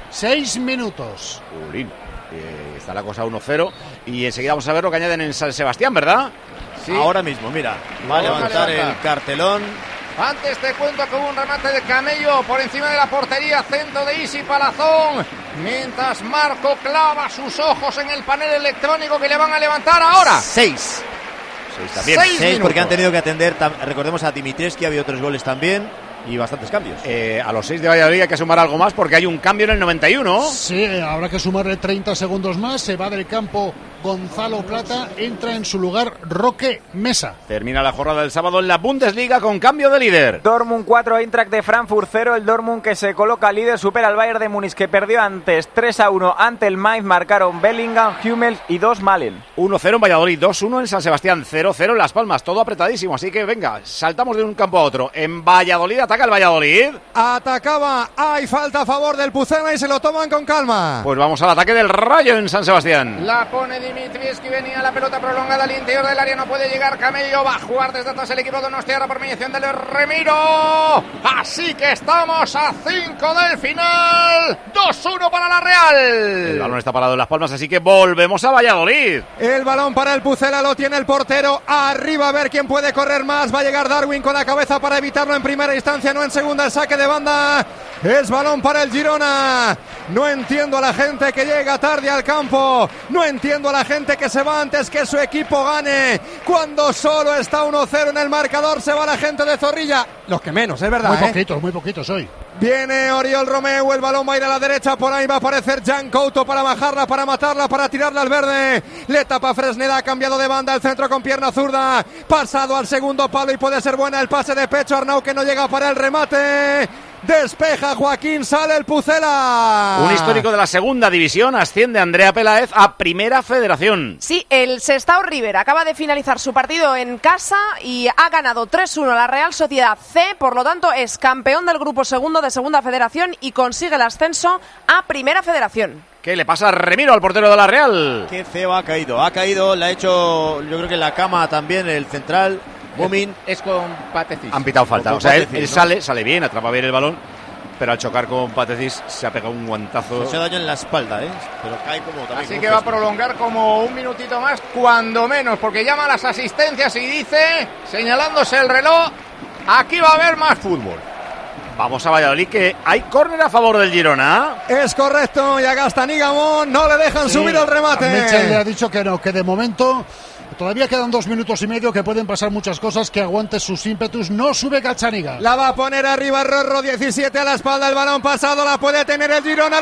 6 minutos. Ulín. Está la cosa 1-0. Y enseguida vamos a ver lo que añaden en San Sebastián, ¿verdad? Sí. Ahora mismo, mira. Va a levantar el cartelón. Antes te cuento que hubo un remate de Camello por encima de la portería, centro de Isi Palazón, mientras Marco clava sus ojos en el panel electrónico que le van a levantar ahora. 6 también. 6 porque han tenido que atender, recordemos, a Dimitrescu, ha habido 3 goles también y bastantes cambios. A los 6 de Valladolid hay que sumar algo más porque hay un cambio en el 91. Sí, habrá que sumarle 30 segundos más. Se va del campo Gonzalo Plata, entra en su lugar Roque Mesa. Termina la jornada del sábado en la Bundesliga con cambio de líder. Dortmund 4, Eintracht de Frankfurt 0. El Dortmund, que se coloca líder, supera al Bayern de Múnich, que perdió antes 3-1 ante el Mainz. Marcaron Bellingham, Hummels y 2 Malen. 1-0 en Valladolid, 2-1 en San Sebastián, 0-0 en Las Palmas. Todo apretadísimo, así que venga, saltamos de un campo a otro. En Valladolid ataca el Valladolid. Atacaba, hay falta a favor del Pucela y se lo toman con calma. Pues vamos al ataque del Rayo en San Sebastián. La pone Dimitrievski, venía la pelota prolongada al interior del área, no puede llegar Camello, va a jugar desde atrás el equipo de Donostiarra por mediación del Remiro. Así que estamos a 5 del final, 2-1 para la Real. El balón está parado en Las Palmas, así que volvemos a Valladolid. El balón para el Pucela, lo tiene el portero, arriba a ver quién puede correr más, va a llegar Darwin con la cabeza para evitarlo en primera instancia, no en segunda, el saque de banda. Es balón para el Girona. No entiendo a la gente que llega tarde al campo. No entiendo a la gente que se va antes que su equipo gane. Cuando solo está 1-0 en el marcador, se va la gente de Zorrilla. Los que menos, es verdad. Muy poquitos hoy. Viene Oriol Romeu, el balón va a ir a la derecha, por ahí va a aparecer Jan Couto para bajarla, para matarla, para tirarla al verde. Le tapa Fresneda, ha cambiado de banda, el centro con pierna zurda. Pasado al segundo palo y puede ser buena el pase de pecho. Arnau, que no llega para el remate. Despeja Joaquín, sale el Pucela. Un histórico de la segunda división, asciende Andrea Peláez a Primera Federación. Sí, el Sestao River acaba de finalizar su partido en casa y ha ganado 3-1 la Real Sociedad C, por lo tanto es campeón del grupo segundo de Segunda Federación y consigue el ascenso a Primera Federación. ¿Qué le pasa a Remiro, al portero de la Real? Qué feo ha caído, le ha hecho, yo creo que en la cama también el central. Mumin. Es con Patecis. Han pitado falta. Con o sea, Patecis, él sale bien, atrapa bien el balón, pero al chocar con Patecis se ha pegado un guantazo. Se ha daño en la espalda, pero cae como también. Así que va a prolongar como un minutito más, cuando menos, porque llama a las asistencias y dice, señalándose el reloj, aquí va a haber más fútbol. Vamos a Valladolid, que hay córner a favor del Girona. Es correcto, y a Gastanigamón no le dejan subir el remate. Mitchell le ha dicho que no, que de momento todavía quedan 2 minutos y medio, que pueden pasar muchas cosas, que aguante sus ímpetus. No sube Gazzaniga. La va a poner arriba Rorro, 17 a la espalda, el balón pasado, la puede tener el Girona,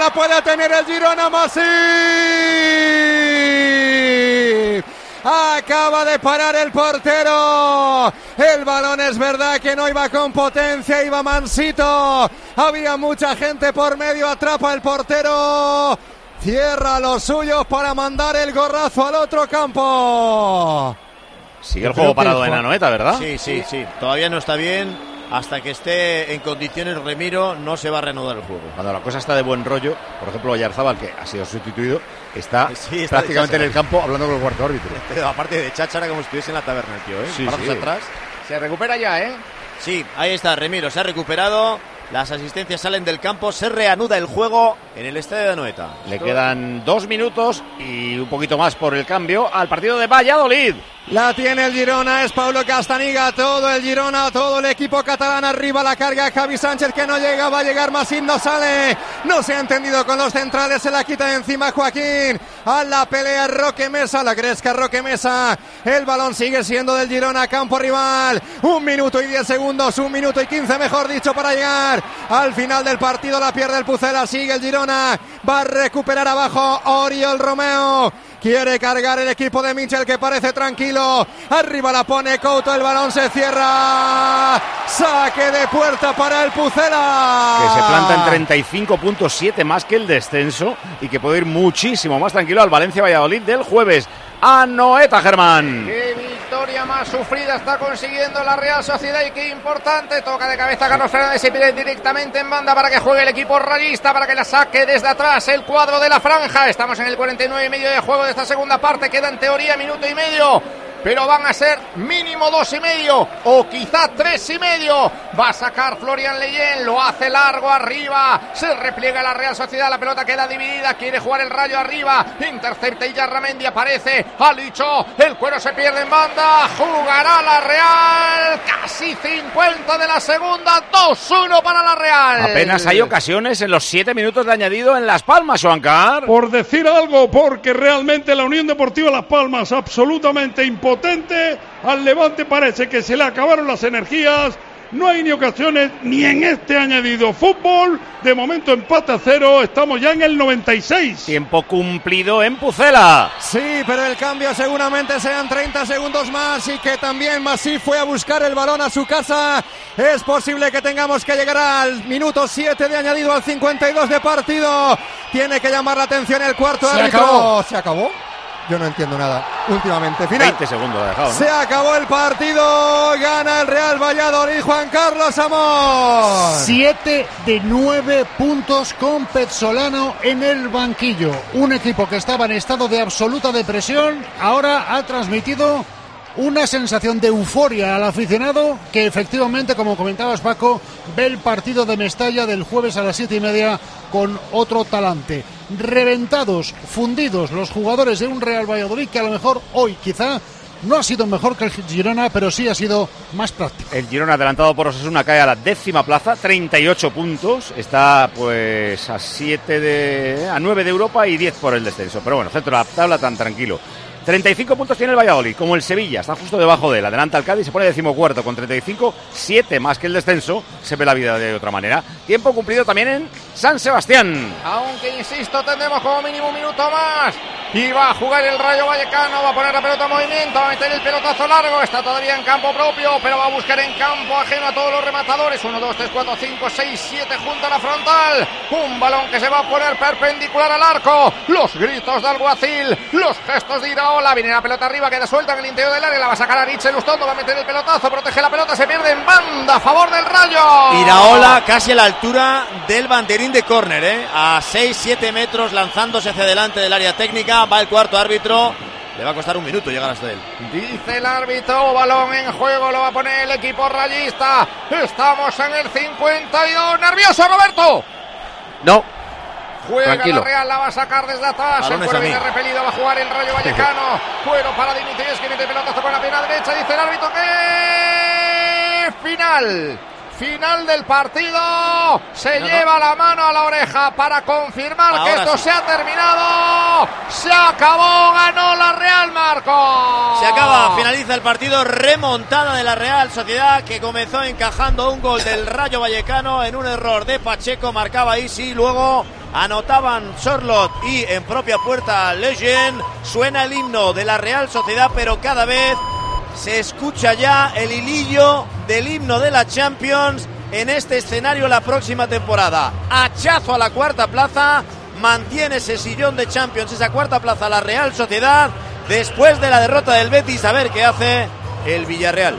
Masip. Acaba de parar el portero. El balón es verdad que no iba con potencia, iba mansito. Había mucha gente por medio, atrapa el portero. Cierra los suyos para mandar el gorrazo al otro campo. Sigue el juego parado en Anoeta, ¿verdad? Sí. Todavía no está bien. Hasta que esté en condiciones Remiro, no se va a reanudar el juego. Cuando la cosa está de buen rollo, por ejemplo, Oyarzábal, que ha sido sustituido, está prácticamente en el campo hablando con el cuarto árbitro. Aparte de cháchara, como si estuviese en la taberna, el tío, Sí. Atrás. Se recupera ya, Sí, ahí está Remiro, se ha recuperado. las asistencias salen del campo, se reanuda el juego en el estadio de Anoeta. Le quedan 2 minutos y un poquito más por el cambio al partido de Valladolid. La tiene el Girona, es Pablo Castaniga, todo el Girona, todo el equipo catalán arriba, la carga Javi Sánchez que no llega, va a llegar Masip, no sale, no se ha entendido con los centrales, se la quita de encima Joaquín, a la pelea Roque Mesa, la Gresca Roque Mesa, el balón sigue siendo del Girona, campo rival, 1 minuto y 10 segundos, 1 minuto y 15 mejor dicho para llegar al final del partido, la pierde el Pucela, sigue el Girona, va a recuperar abajo Oriol Romeo. Quiere cargar el equipo de Michel que parece tranquilo. Arriba la pone Couto, el balón se cierra. Saque de puerta para el Pucela. Que se planta en 35.7 más que el descenso y que puede ir muchísimo más tranquilo al Valencia-Valladolid del jueves. Anoeta, Germán. Qué victoria más sufrida está consiguiendo la Real Sociedad y qué importante. Toca de cabeza Carlos Fernández y pide directamente en banda para que juegue el equipo rayista, para que la saque desde atrás el cuadro de la franja. Estamos en el 49 y medio de juego de esta segunda parte. Queda en teoría minuto y medio, pero van a ser mínimo 2 y medio o quizá 3 y medio. Va a sacar Florian Leyen, lo hace largo arriba, se repliega la Real Sociedad, la pelota queda dividida, quiere jugar el Rayo arriba, intercepta y Yarramendi aparece, Alicho, el cuero se pierde en banda, jugará la Real, casi 50 de la segunda, 2-1 para la Real. Apenas hay ocasiones en los 7 minutos de añadido en Las Palmas, Juancar. Por decir algo, porque realmente la Unión Deportiva Las Palmas absolutamente impotente, al Levante parece que se le acabaron las energías, no hay ni ocasiones ni en este añadido. Fútbol, de momento empate a 0, estamos ya en el 96. Tiempo cumplido en Pucela. Sí, pero el cambio seguramente sean 30 segundos más y que también Masip fue a buscar el balón a su casa. Es posible que tengamos que llegar al minuto 7 de añadido, al 52 de partido. Tiene que llamar la atención el cuarto árbitro. ¿Se acabó? Yo no entiendo nada. Últimamente, final. 20 segundos ha dejado, ¿no? Se acabó el partido. Gana el Real Valladolid. Juan Carlos Amor. 7 de 9 puntos con Pezzolano en el banquillo. Un equipo que estaba en estado de absoluta depresión. Ahora ha transmitido una sensación de euforia al aficionado que efectivamente, como comentabas Paco, ve el partido de Mestalla del jueves a las 7:30 con otro talante. Reventados, fundidos los jugadores de un Real Valladolid que a lo mejor hoy quizá no ha sido mejor que el Girona, pero sí ha sido más práctico. El Girona, adelantado por Osasuna, cae a la 10ª plaza, 38 puntos. Está pues a 9 de Europa y 10 por el descenso. Pero bueno, centro de la tabla tan tranquilo. 35 puntos tiene el Valladolid, como el Sevilla, está justo debajo de él. Adelanta al Cádiz, se pone 14º con 35, 7 más que el descenso. Se ve la vida de otra manera. Tiempo cumplido también en San Sebastián. Aunque, insisto, tendremos como mínimo un minuto más. Y va a jugar el Rayo Vallecano, va a poner la pelota en movimiento, va a meter el pelotazo largo. Está todavía en campo propio, pero va a buscar en campo ajeno a todos los rematadores. 1, 2, 3, 4, 5, 6, 7 junto a la frontal. Un balón que se va a poner perpendicular al arco. Los gritos de Alguacil, los gestos de Iraola. Viene la pelota arriba, queda suelta en el interior del área. La va a sacar a Richel Lustondo, va a meter el pelotazo, protege la pelota, se pierde en banda a favor del Rayo. Iraola casi a la altura del banderín de córner, a 6-7 metros, lanzándose hacia adelante del área técnica. Va el cuarto árbitro. Le va a costar un minuto llegar hasta él. Dice el árbitro, balón en juego, lo va a poner el equipo rayista. Estamos en el 52. ¡Nervioso, Roberto! No. Juega tranquilo. la Real, la va a sacar desde atrás. El cuero viene repelido, va a jugar el Rayo Vallecano. Cuero para Dimitrievski, que mete pelotazo con la pierna derecha. Dice el árbitro que final del partido. Se lleva la mano a la oreja para confirmar ahora que esto se ha terminado. Se acabó, ganó la Real, Marco. Se acaba, finaliza el partido. Remontada de la Real Sociedad, que comenzó encajando un gol del Rayo Vallecano en un error de Pacheco. Marcaba Isi, luego anotaban Sorlot y en propia puerta Leyen. Suena el himno de la Real Sociedad, pero cada vez se escucha ya el hilillo del himno de la Champions en este escenario la próxima temporada. Hachazo a la cuarta plaza, mantiene ese sillón de Champions, esa cuarta plaza la Real Sociedad, después de la derrota del Betis. A ver qué hace el Villarreal.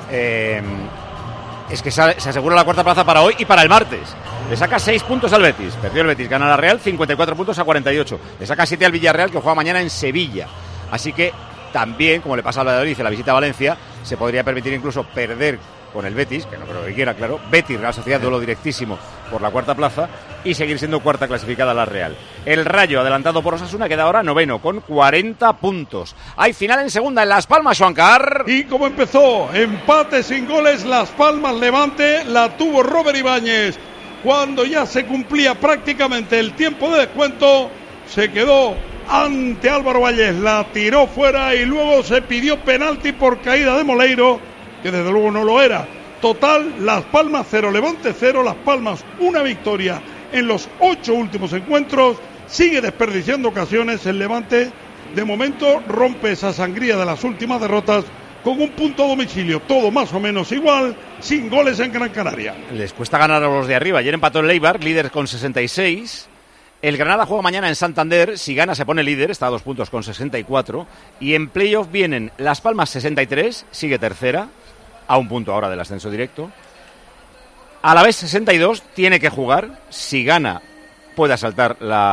Es que se asegura la cuarta plaza para hoy y para el martes. Le saca 6 puntos al Betis, perdió el Betis, gana la Real, 54 puntos a 48. Le saca 7 al Villarreal, que juega mañana en Sevilla. Así que también, como le pasa al Valladolid en la visita a Valencia, se podría permitir incluso perder con el Betis, que no creo que quiera, claro. Betis, Real Sociedad, duelo directísimo por la cuarta plaza y seguir siendo cuarta clasificada la Real. El Rayo, adelantado por Osasuna, queda ahora noveno con 40 puntos. Hay final en segunda en Las Palmas, Juancar. Y como empezó, empate sin goles, Las Palmas Levante, la tuvo Robert Ibáñez. Cuando ya se cumplía prácticamente el tiempo de descuento, se quedó ante Álvaro Valles, la tiró fuera y luego se pidió penalti por caída de Moleiro, que desde luego no lo era. Total, Las Palmas 0, Levante 0, Las Palmas una victoria en los 8 últimos encuentros, sigue desperdiciando ocasiones. El Levante de momento rompe esa sangría de las últimas derrotas con un punto a domicilio, todo más o menos igual, sin goles en Gran Canaria. Les cuesta ganar a los de arriba. Ayer empató el Eibar, líder con 66. El Granada juega mañana en Santander. Si gana se pone líder, está a 2 puntos con 64. Y en playoff vienen Las Palmas 63, sigue tercera, a 1 punto ahora del ascenso directo. Alavés 62, tiene que jugar. Si gana puede asalta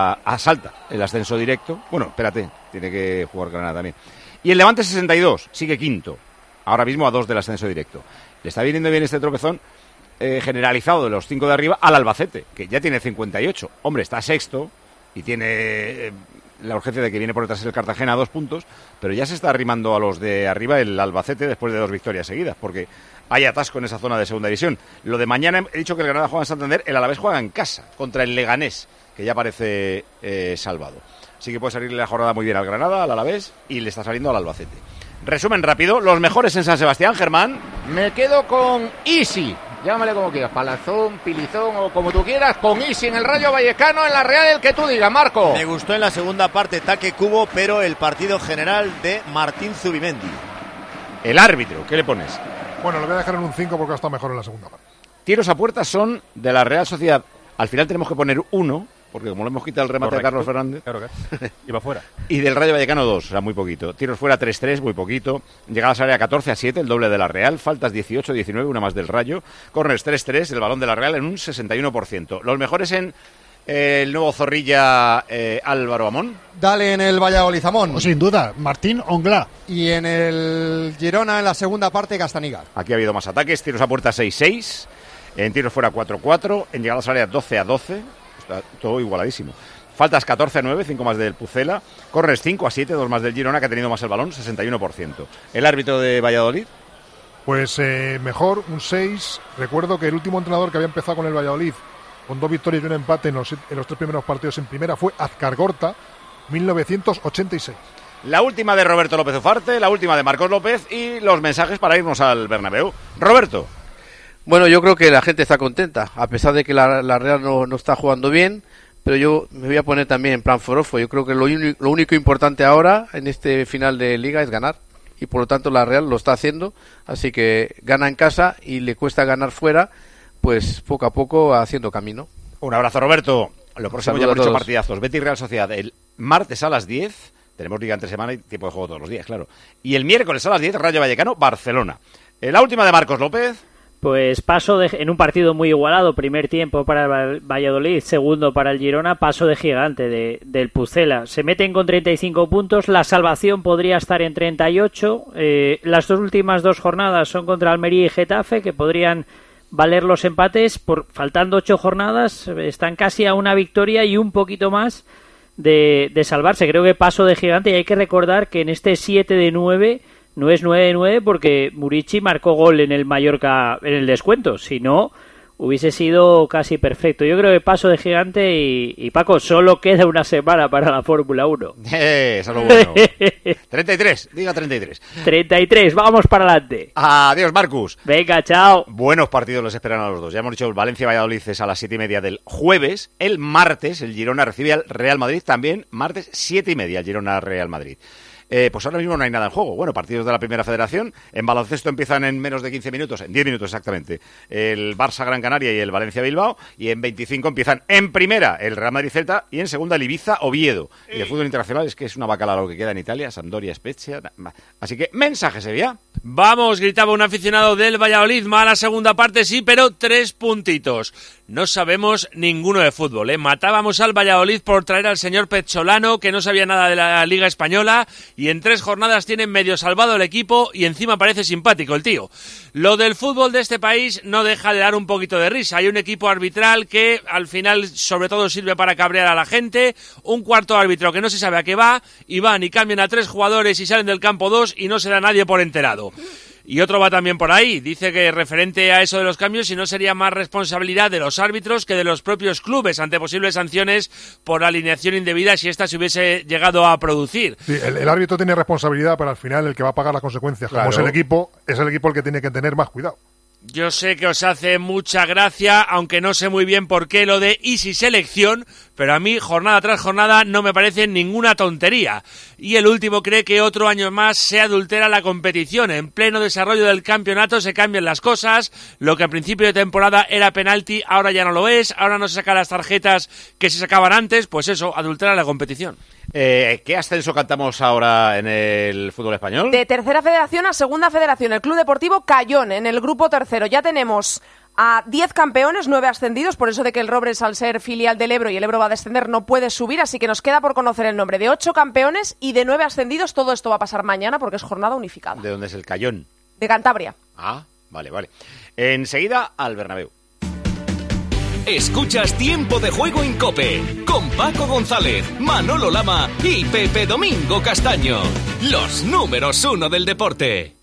el ascenso directo. Bueno, espérate, tiene que jugar Granada también. Y el Levante 62, sigue quinto, ahora mismo a 2 del ascenso directo. Le está viniendo bien este tropezón generalizado de los 5 de arriba al Albacete, que ya tiene 58. Hombre, está sexto y tiene la urgencia de que viene por detrás el Cartagena a 2 puntos, pero ya se está arrimando a los de arriba el Albacete después de 2 victorias seguidas, porque hay atasco en esa zona de segunda división. Lo de mañana, he dicho que el Granada juega en Santander, el Alavés juega en casa contra el Leganés, que ya parece salvado. Así que puede salirle la jornada muy bien al Granada, al Alavés, y le está saliendo al Albacete. Resumen rápido, los mejores en San Sebastián, Germán. Me quedo con Isi, llámale como quieras, Palazón, Pilizón o como tú quieras, con Isi en el Rayo Vallecano, en la Real, el que tú digas, Marco. Me gustó en la segunda parte Taque Cubo, pero el partido general de Martín Zubimendi. El árbitro, ¿qué le pones? Bueno, le voy a dejar en un 5 porque ha estado mejor en la segunda parte. Tiros a puerta son de la Real Sociedad. Al final tenemos que poner 1, porque como le hemos quitado el remate. Correcto. De Carlos Fernández. Claro. Iba fuera. Y del Rayo Vallecano 2, o sea, muy poquito. Tiros fuera 3-3, muy poquito. Llegadas a área 14-7, el doble de la Real. Faltas 18-19, una más del Rayo. Corners 3-3, el balón de la Real en un 61%. Los mejores en el nuevo Zorrilla, Álvaro Amón. Dale en el Valladolid, Amón. Pues sin duda, Martín Onglá. Y en el Girona, en la segunda parte, Gastaniga. Aquí ha habido más ataques. Tiros a puerta 6-6. En tiros fuera 4-4. En llegadas a área 12-12. Está todo igualadísimo. Faltas 14-9, 5 más del Pucela. Corners 5-7, 2 más del Girona, que ha tenido más el balón, 61%. ¿El árbitro de Valladolid? Pues mejor, un 6. Recuerdo que el último entrenador que había empezado con el Valladolid, con 2 victorias y un empate en los 3 primeros partidos en primera, fue Azcargorta, 1986. La última de Roberto López Ufarte, la última de Marcos López y los mensajes para irnos al Bernabéu. Roberto. Bueno, yo creo que la gente está contenta, a pesar de que la Real no está jugando bien, pero yo me voy a poner también en plan forofo. Yo creo que lo único importante ahora en este final de Liga es ganar, y por lo tanto la Real lo está haciendo, así que gana en casa y le cuesta ganar fuera, pues poco a poco haciendo camino. Un abrazo, Roberto. Lo próximo, ya hemos dicho partidazos. Betis Real Sociedad el martes a las 10, tenemos Liga entre semana y tiempo de juego todos los días, claro. Y el miércoles a las 10, Rayo Vallecano, Barcelona. La última de Marcos López. Pues paso en un partido muy igualado, primer tiempo para el Valladolid, segundo para el Girona, paso de gigante del Pucela. Se meten con 35 puntos, la salvación podría estar en 38. Las últimas 2 jornadas son contra Almería y Getafe, que podrían valer los empates. Faltando 8 jornadas, están casi a una victoria y un poquito más de salvarse. Creo que paso de gigante, y hay que recordar que en este 7 de 9... no es 9-9 porque Murici marcó gol en el Mallorca en el descuento. Si no, hubiese sido casi perfecto. Yo creo que paso de gigante y Paco, solo queda una semana para la Fórmula 1. Eso es lo bueno. 33, diga 33. 33, vamos para adelante. Adiós, Marcus. Venga, chao. Buenos partidos les esperan a los dos. Ya hemos dicho, el Valencia-Valladolid es a las 7:30 del jueves. El martes, el Girona recibe al Real Madrid también. Martes, 7:30, el Girona-Real Madrid. Pues ahora mismo no hay nada en juego. Bueno, partidos de la Primera Federación. En baloncesto empiezan en menos de 15 minutos, en 10 minutos exactamente, el Barça Gran Canaria y el Valencia Bilbao. Y en 25 empiezan en primera el Real Madrid Celta y en segunda el Ibiza Oviedo. Y de fútbol internacional es que es una bacala lo que queda en Italia, Sampdoria, Spezia. Así que, mensaje, Sevilla. Vamos, gritaba un aficionado del Valladolid. Mala segunda parte, sí, pero 3 puntitos. No sabemos ninguno de fútbol, ¿eh? Matábamos al Valladolid por traer al señor Pezzolano, que no sabía nada de la Liga Española, y en 3 jornadas tienen medio salvado el equipo y encima parece simpático el tío. Lo del fútbol de este país no deja de dar un poquito de risa. Hay un equipo arbitral que al final sobre todo sirve para cabrear a la gente, un cuarto árbitro que no se sabe a qué va, y van y cambian a 3 jugadores y salen del campo 2 y no se da nadie por enterado. Y otro va también por ahí, dice que referente a eso de los cambios, si no sería más responsabilidad de los árbitros que de los propios clubes ante posibles sanciones por alineación indebida si esta se hubiese llegado a producir. Sí, el árbitro tiene responsabilidad, pero al final el que va a pagar las consecuencias, claro. Como es el equipo el que tiene que tener más cuidado. Yo sé que os hace mucha gracia, aunque no sé muy bien por qué lo de Easy Selección, pero a mí, jornada tras jornada, no me parece ninguna tontería. Y el último cree que otro año más se adultera la competición. En pleno desarrollo del campeonato se cambian las cosas. Lo que al principio de temporada era penalti, ahora ya no lo es. Ahora no se sacan las tarjetas que se sacaban antes. Pues eso, adultera la competición. ¿Qué ascenso cantamos ahora en el fútbol español? De tercera federación a segunda federación, el Club Deportivo Cayón, en el grupo tercero. Ya tenemos a 10 campeones, 9 ascendidos, por eso de que el Robres, al ser filial del Ebro y el Ebro va a descender, no puede subir, así que nos queda por conocer el nombre de 8 campeones y de 9 ascendidos. Todo esto va a pasar mañana porque es jornada unificada. ¿De dónde es el Cayón? De Cantabria. Ah, vale. Enseguida al Bernabéu. Escuchas Tiempo de Juego en COPE con Paco González, Manolo Lama y Pepe Domingo Castaño. Los números 1 del deporte.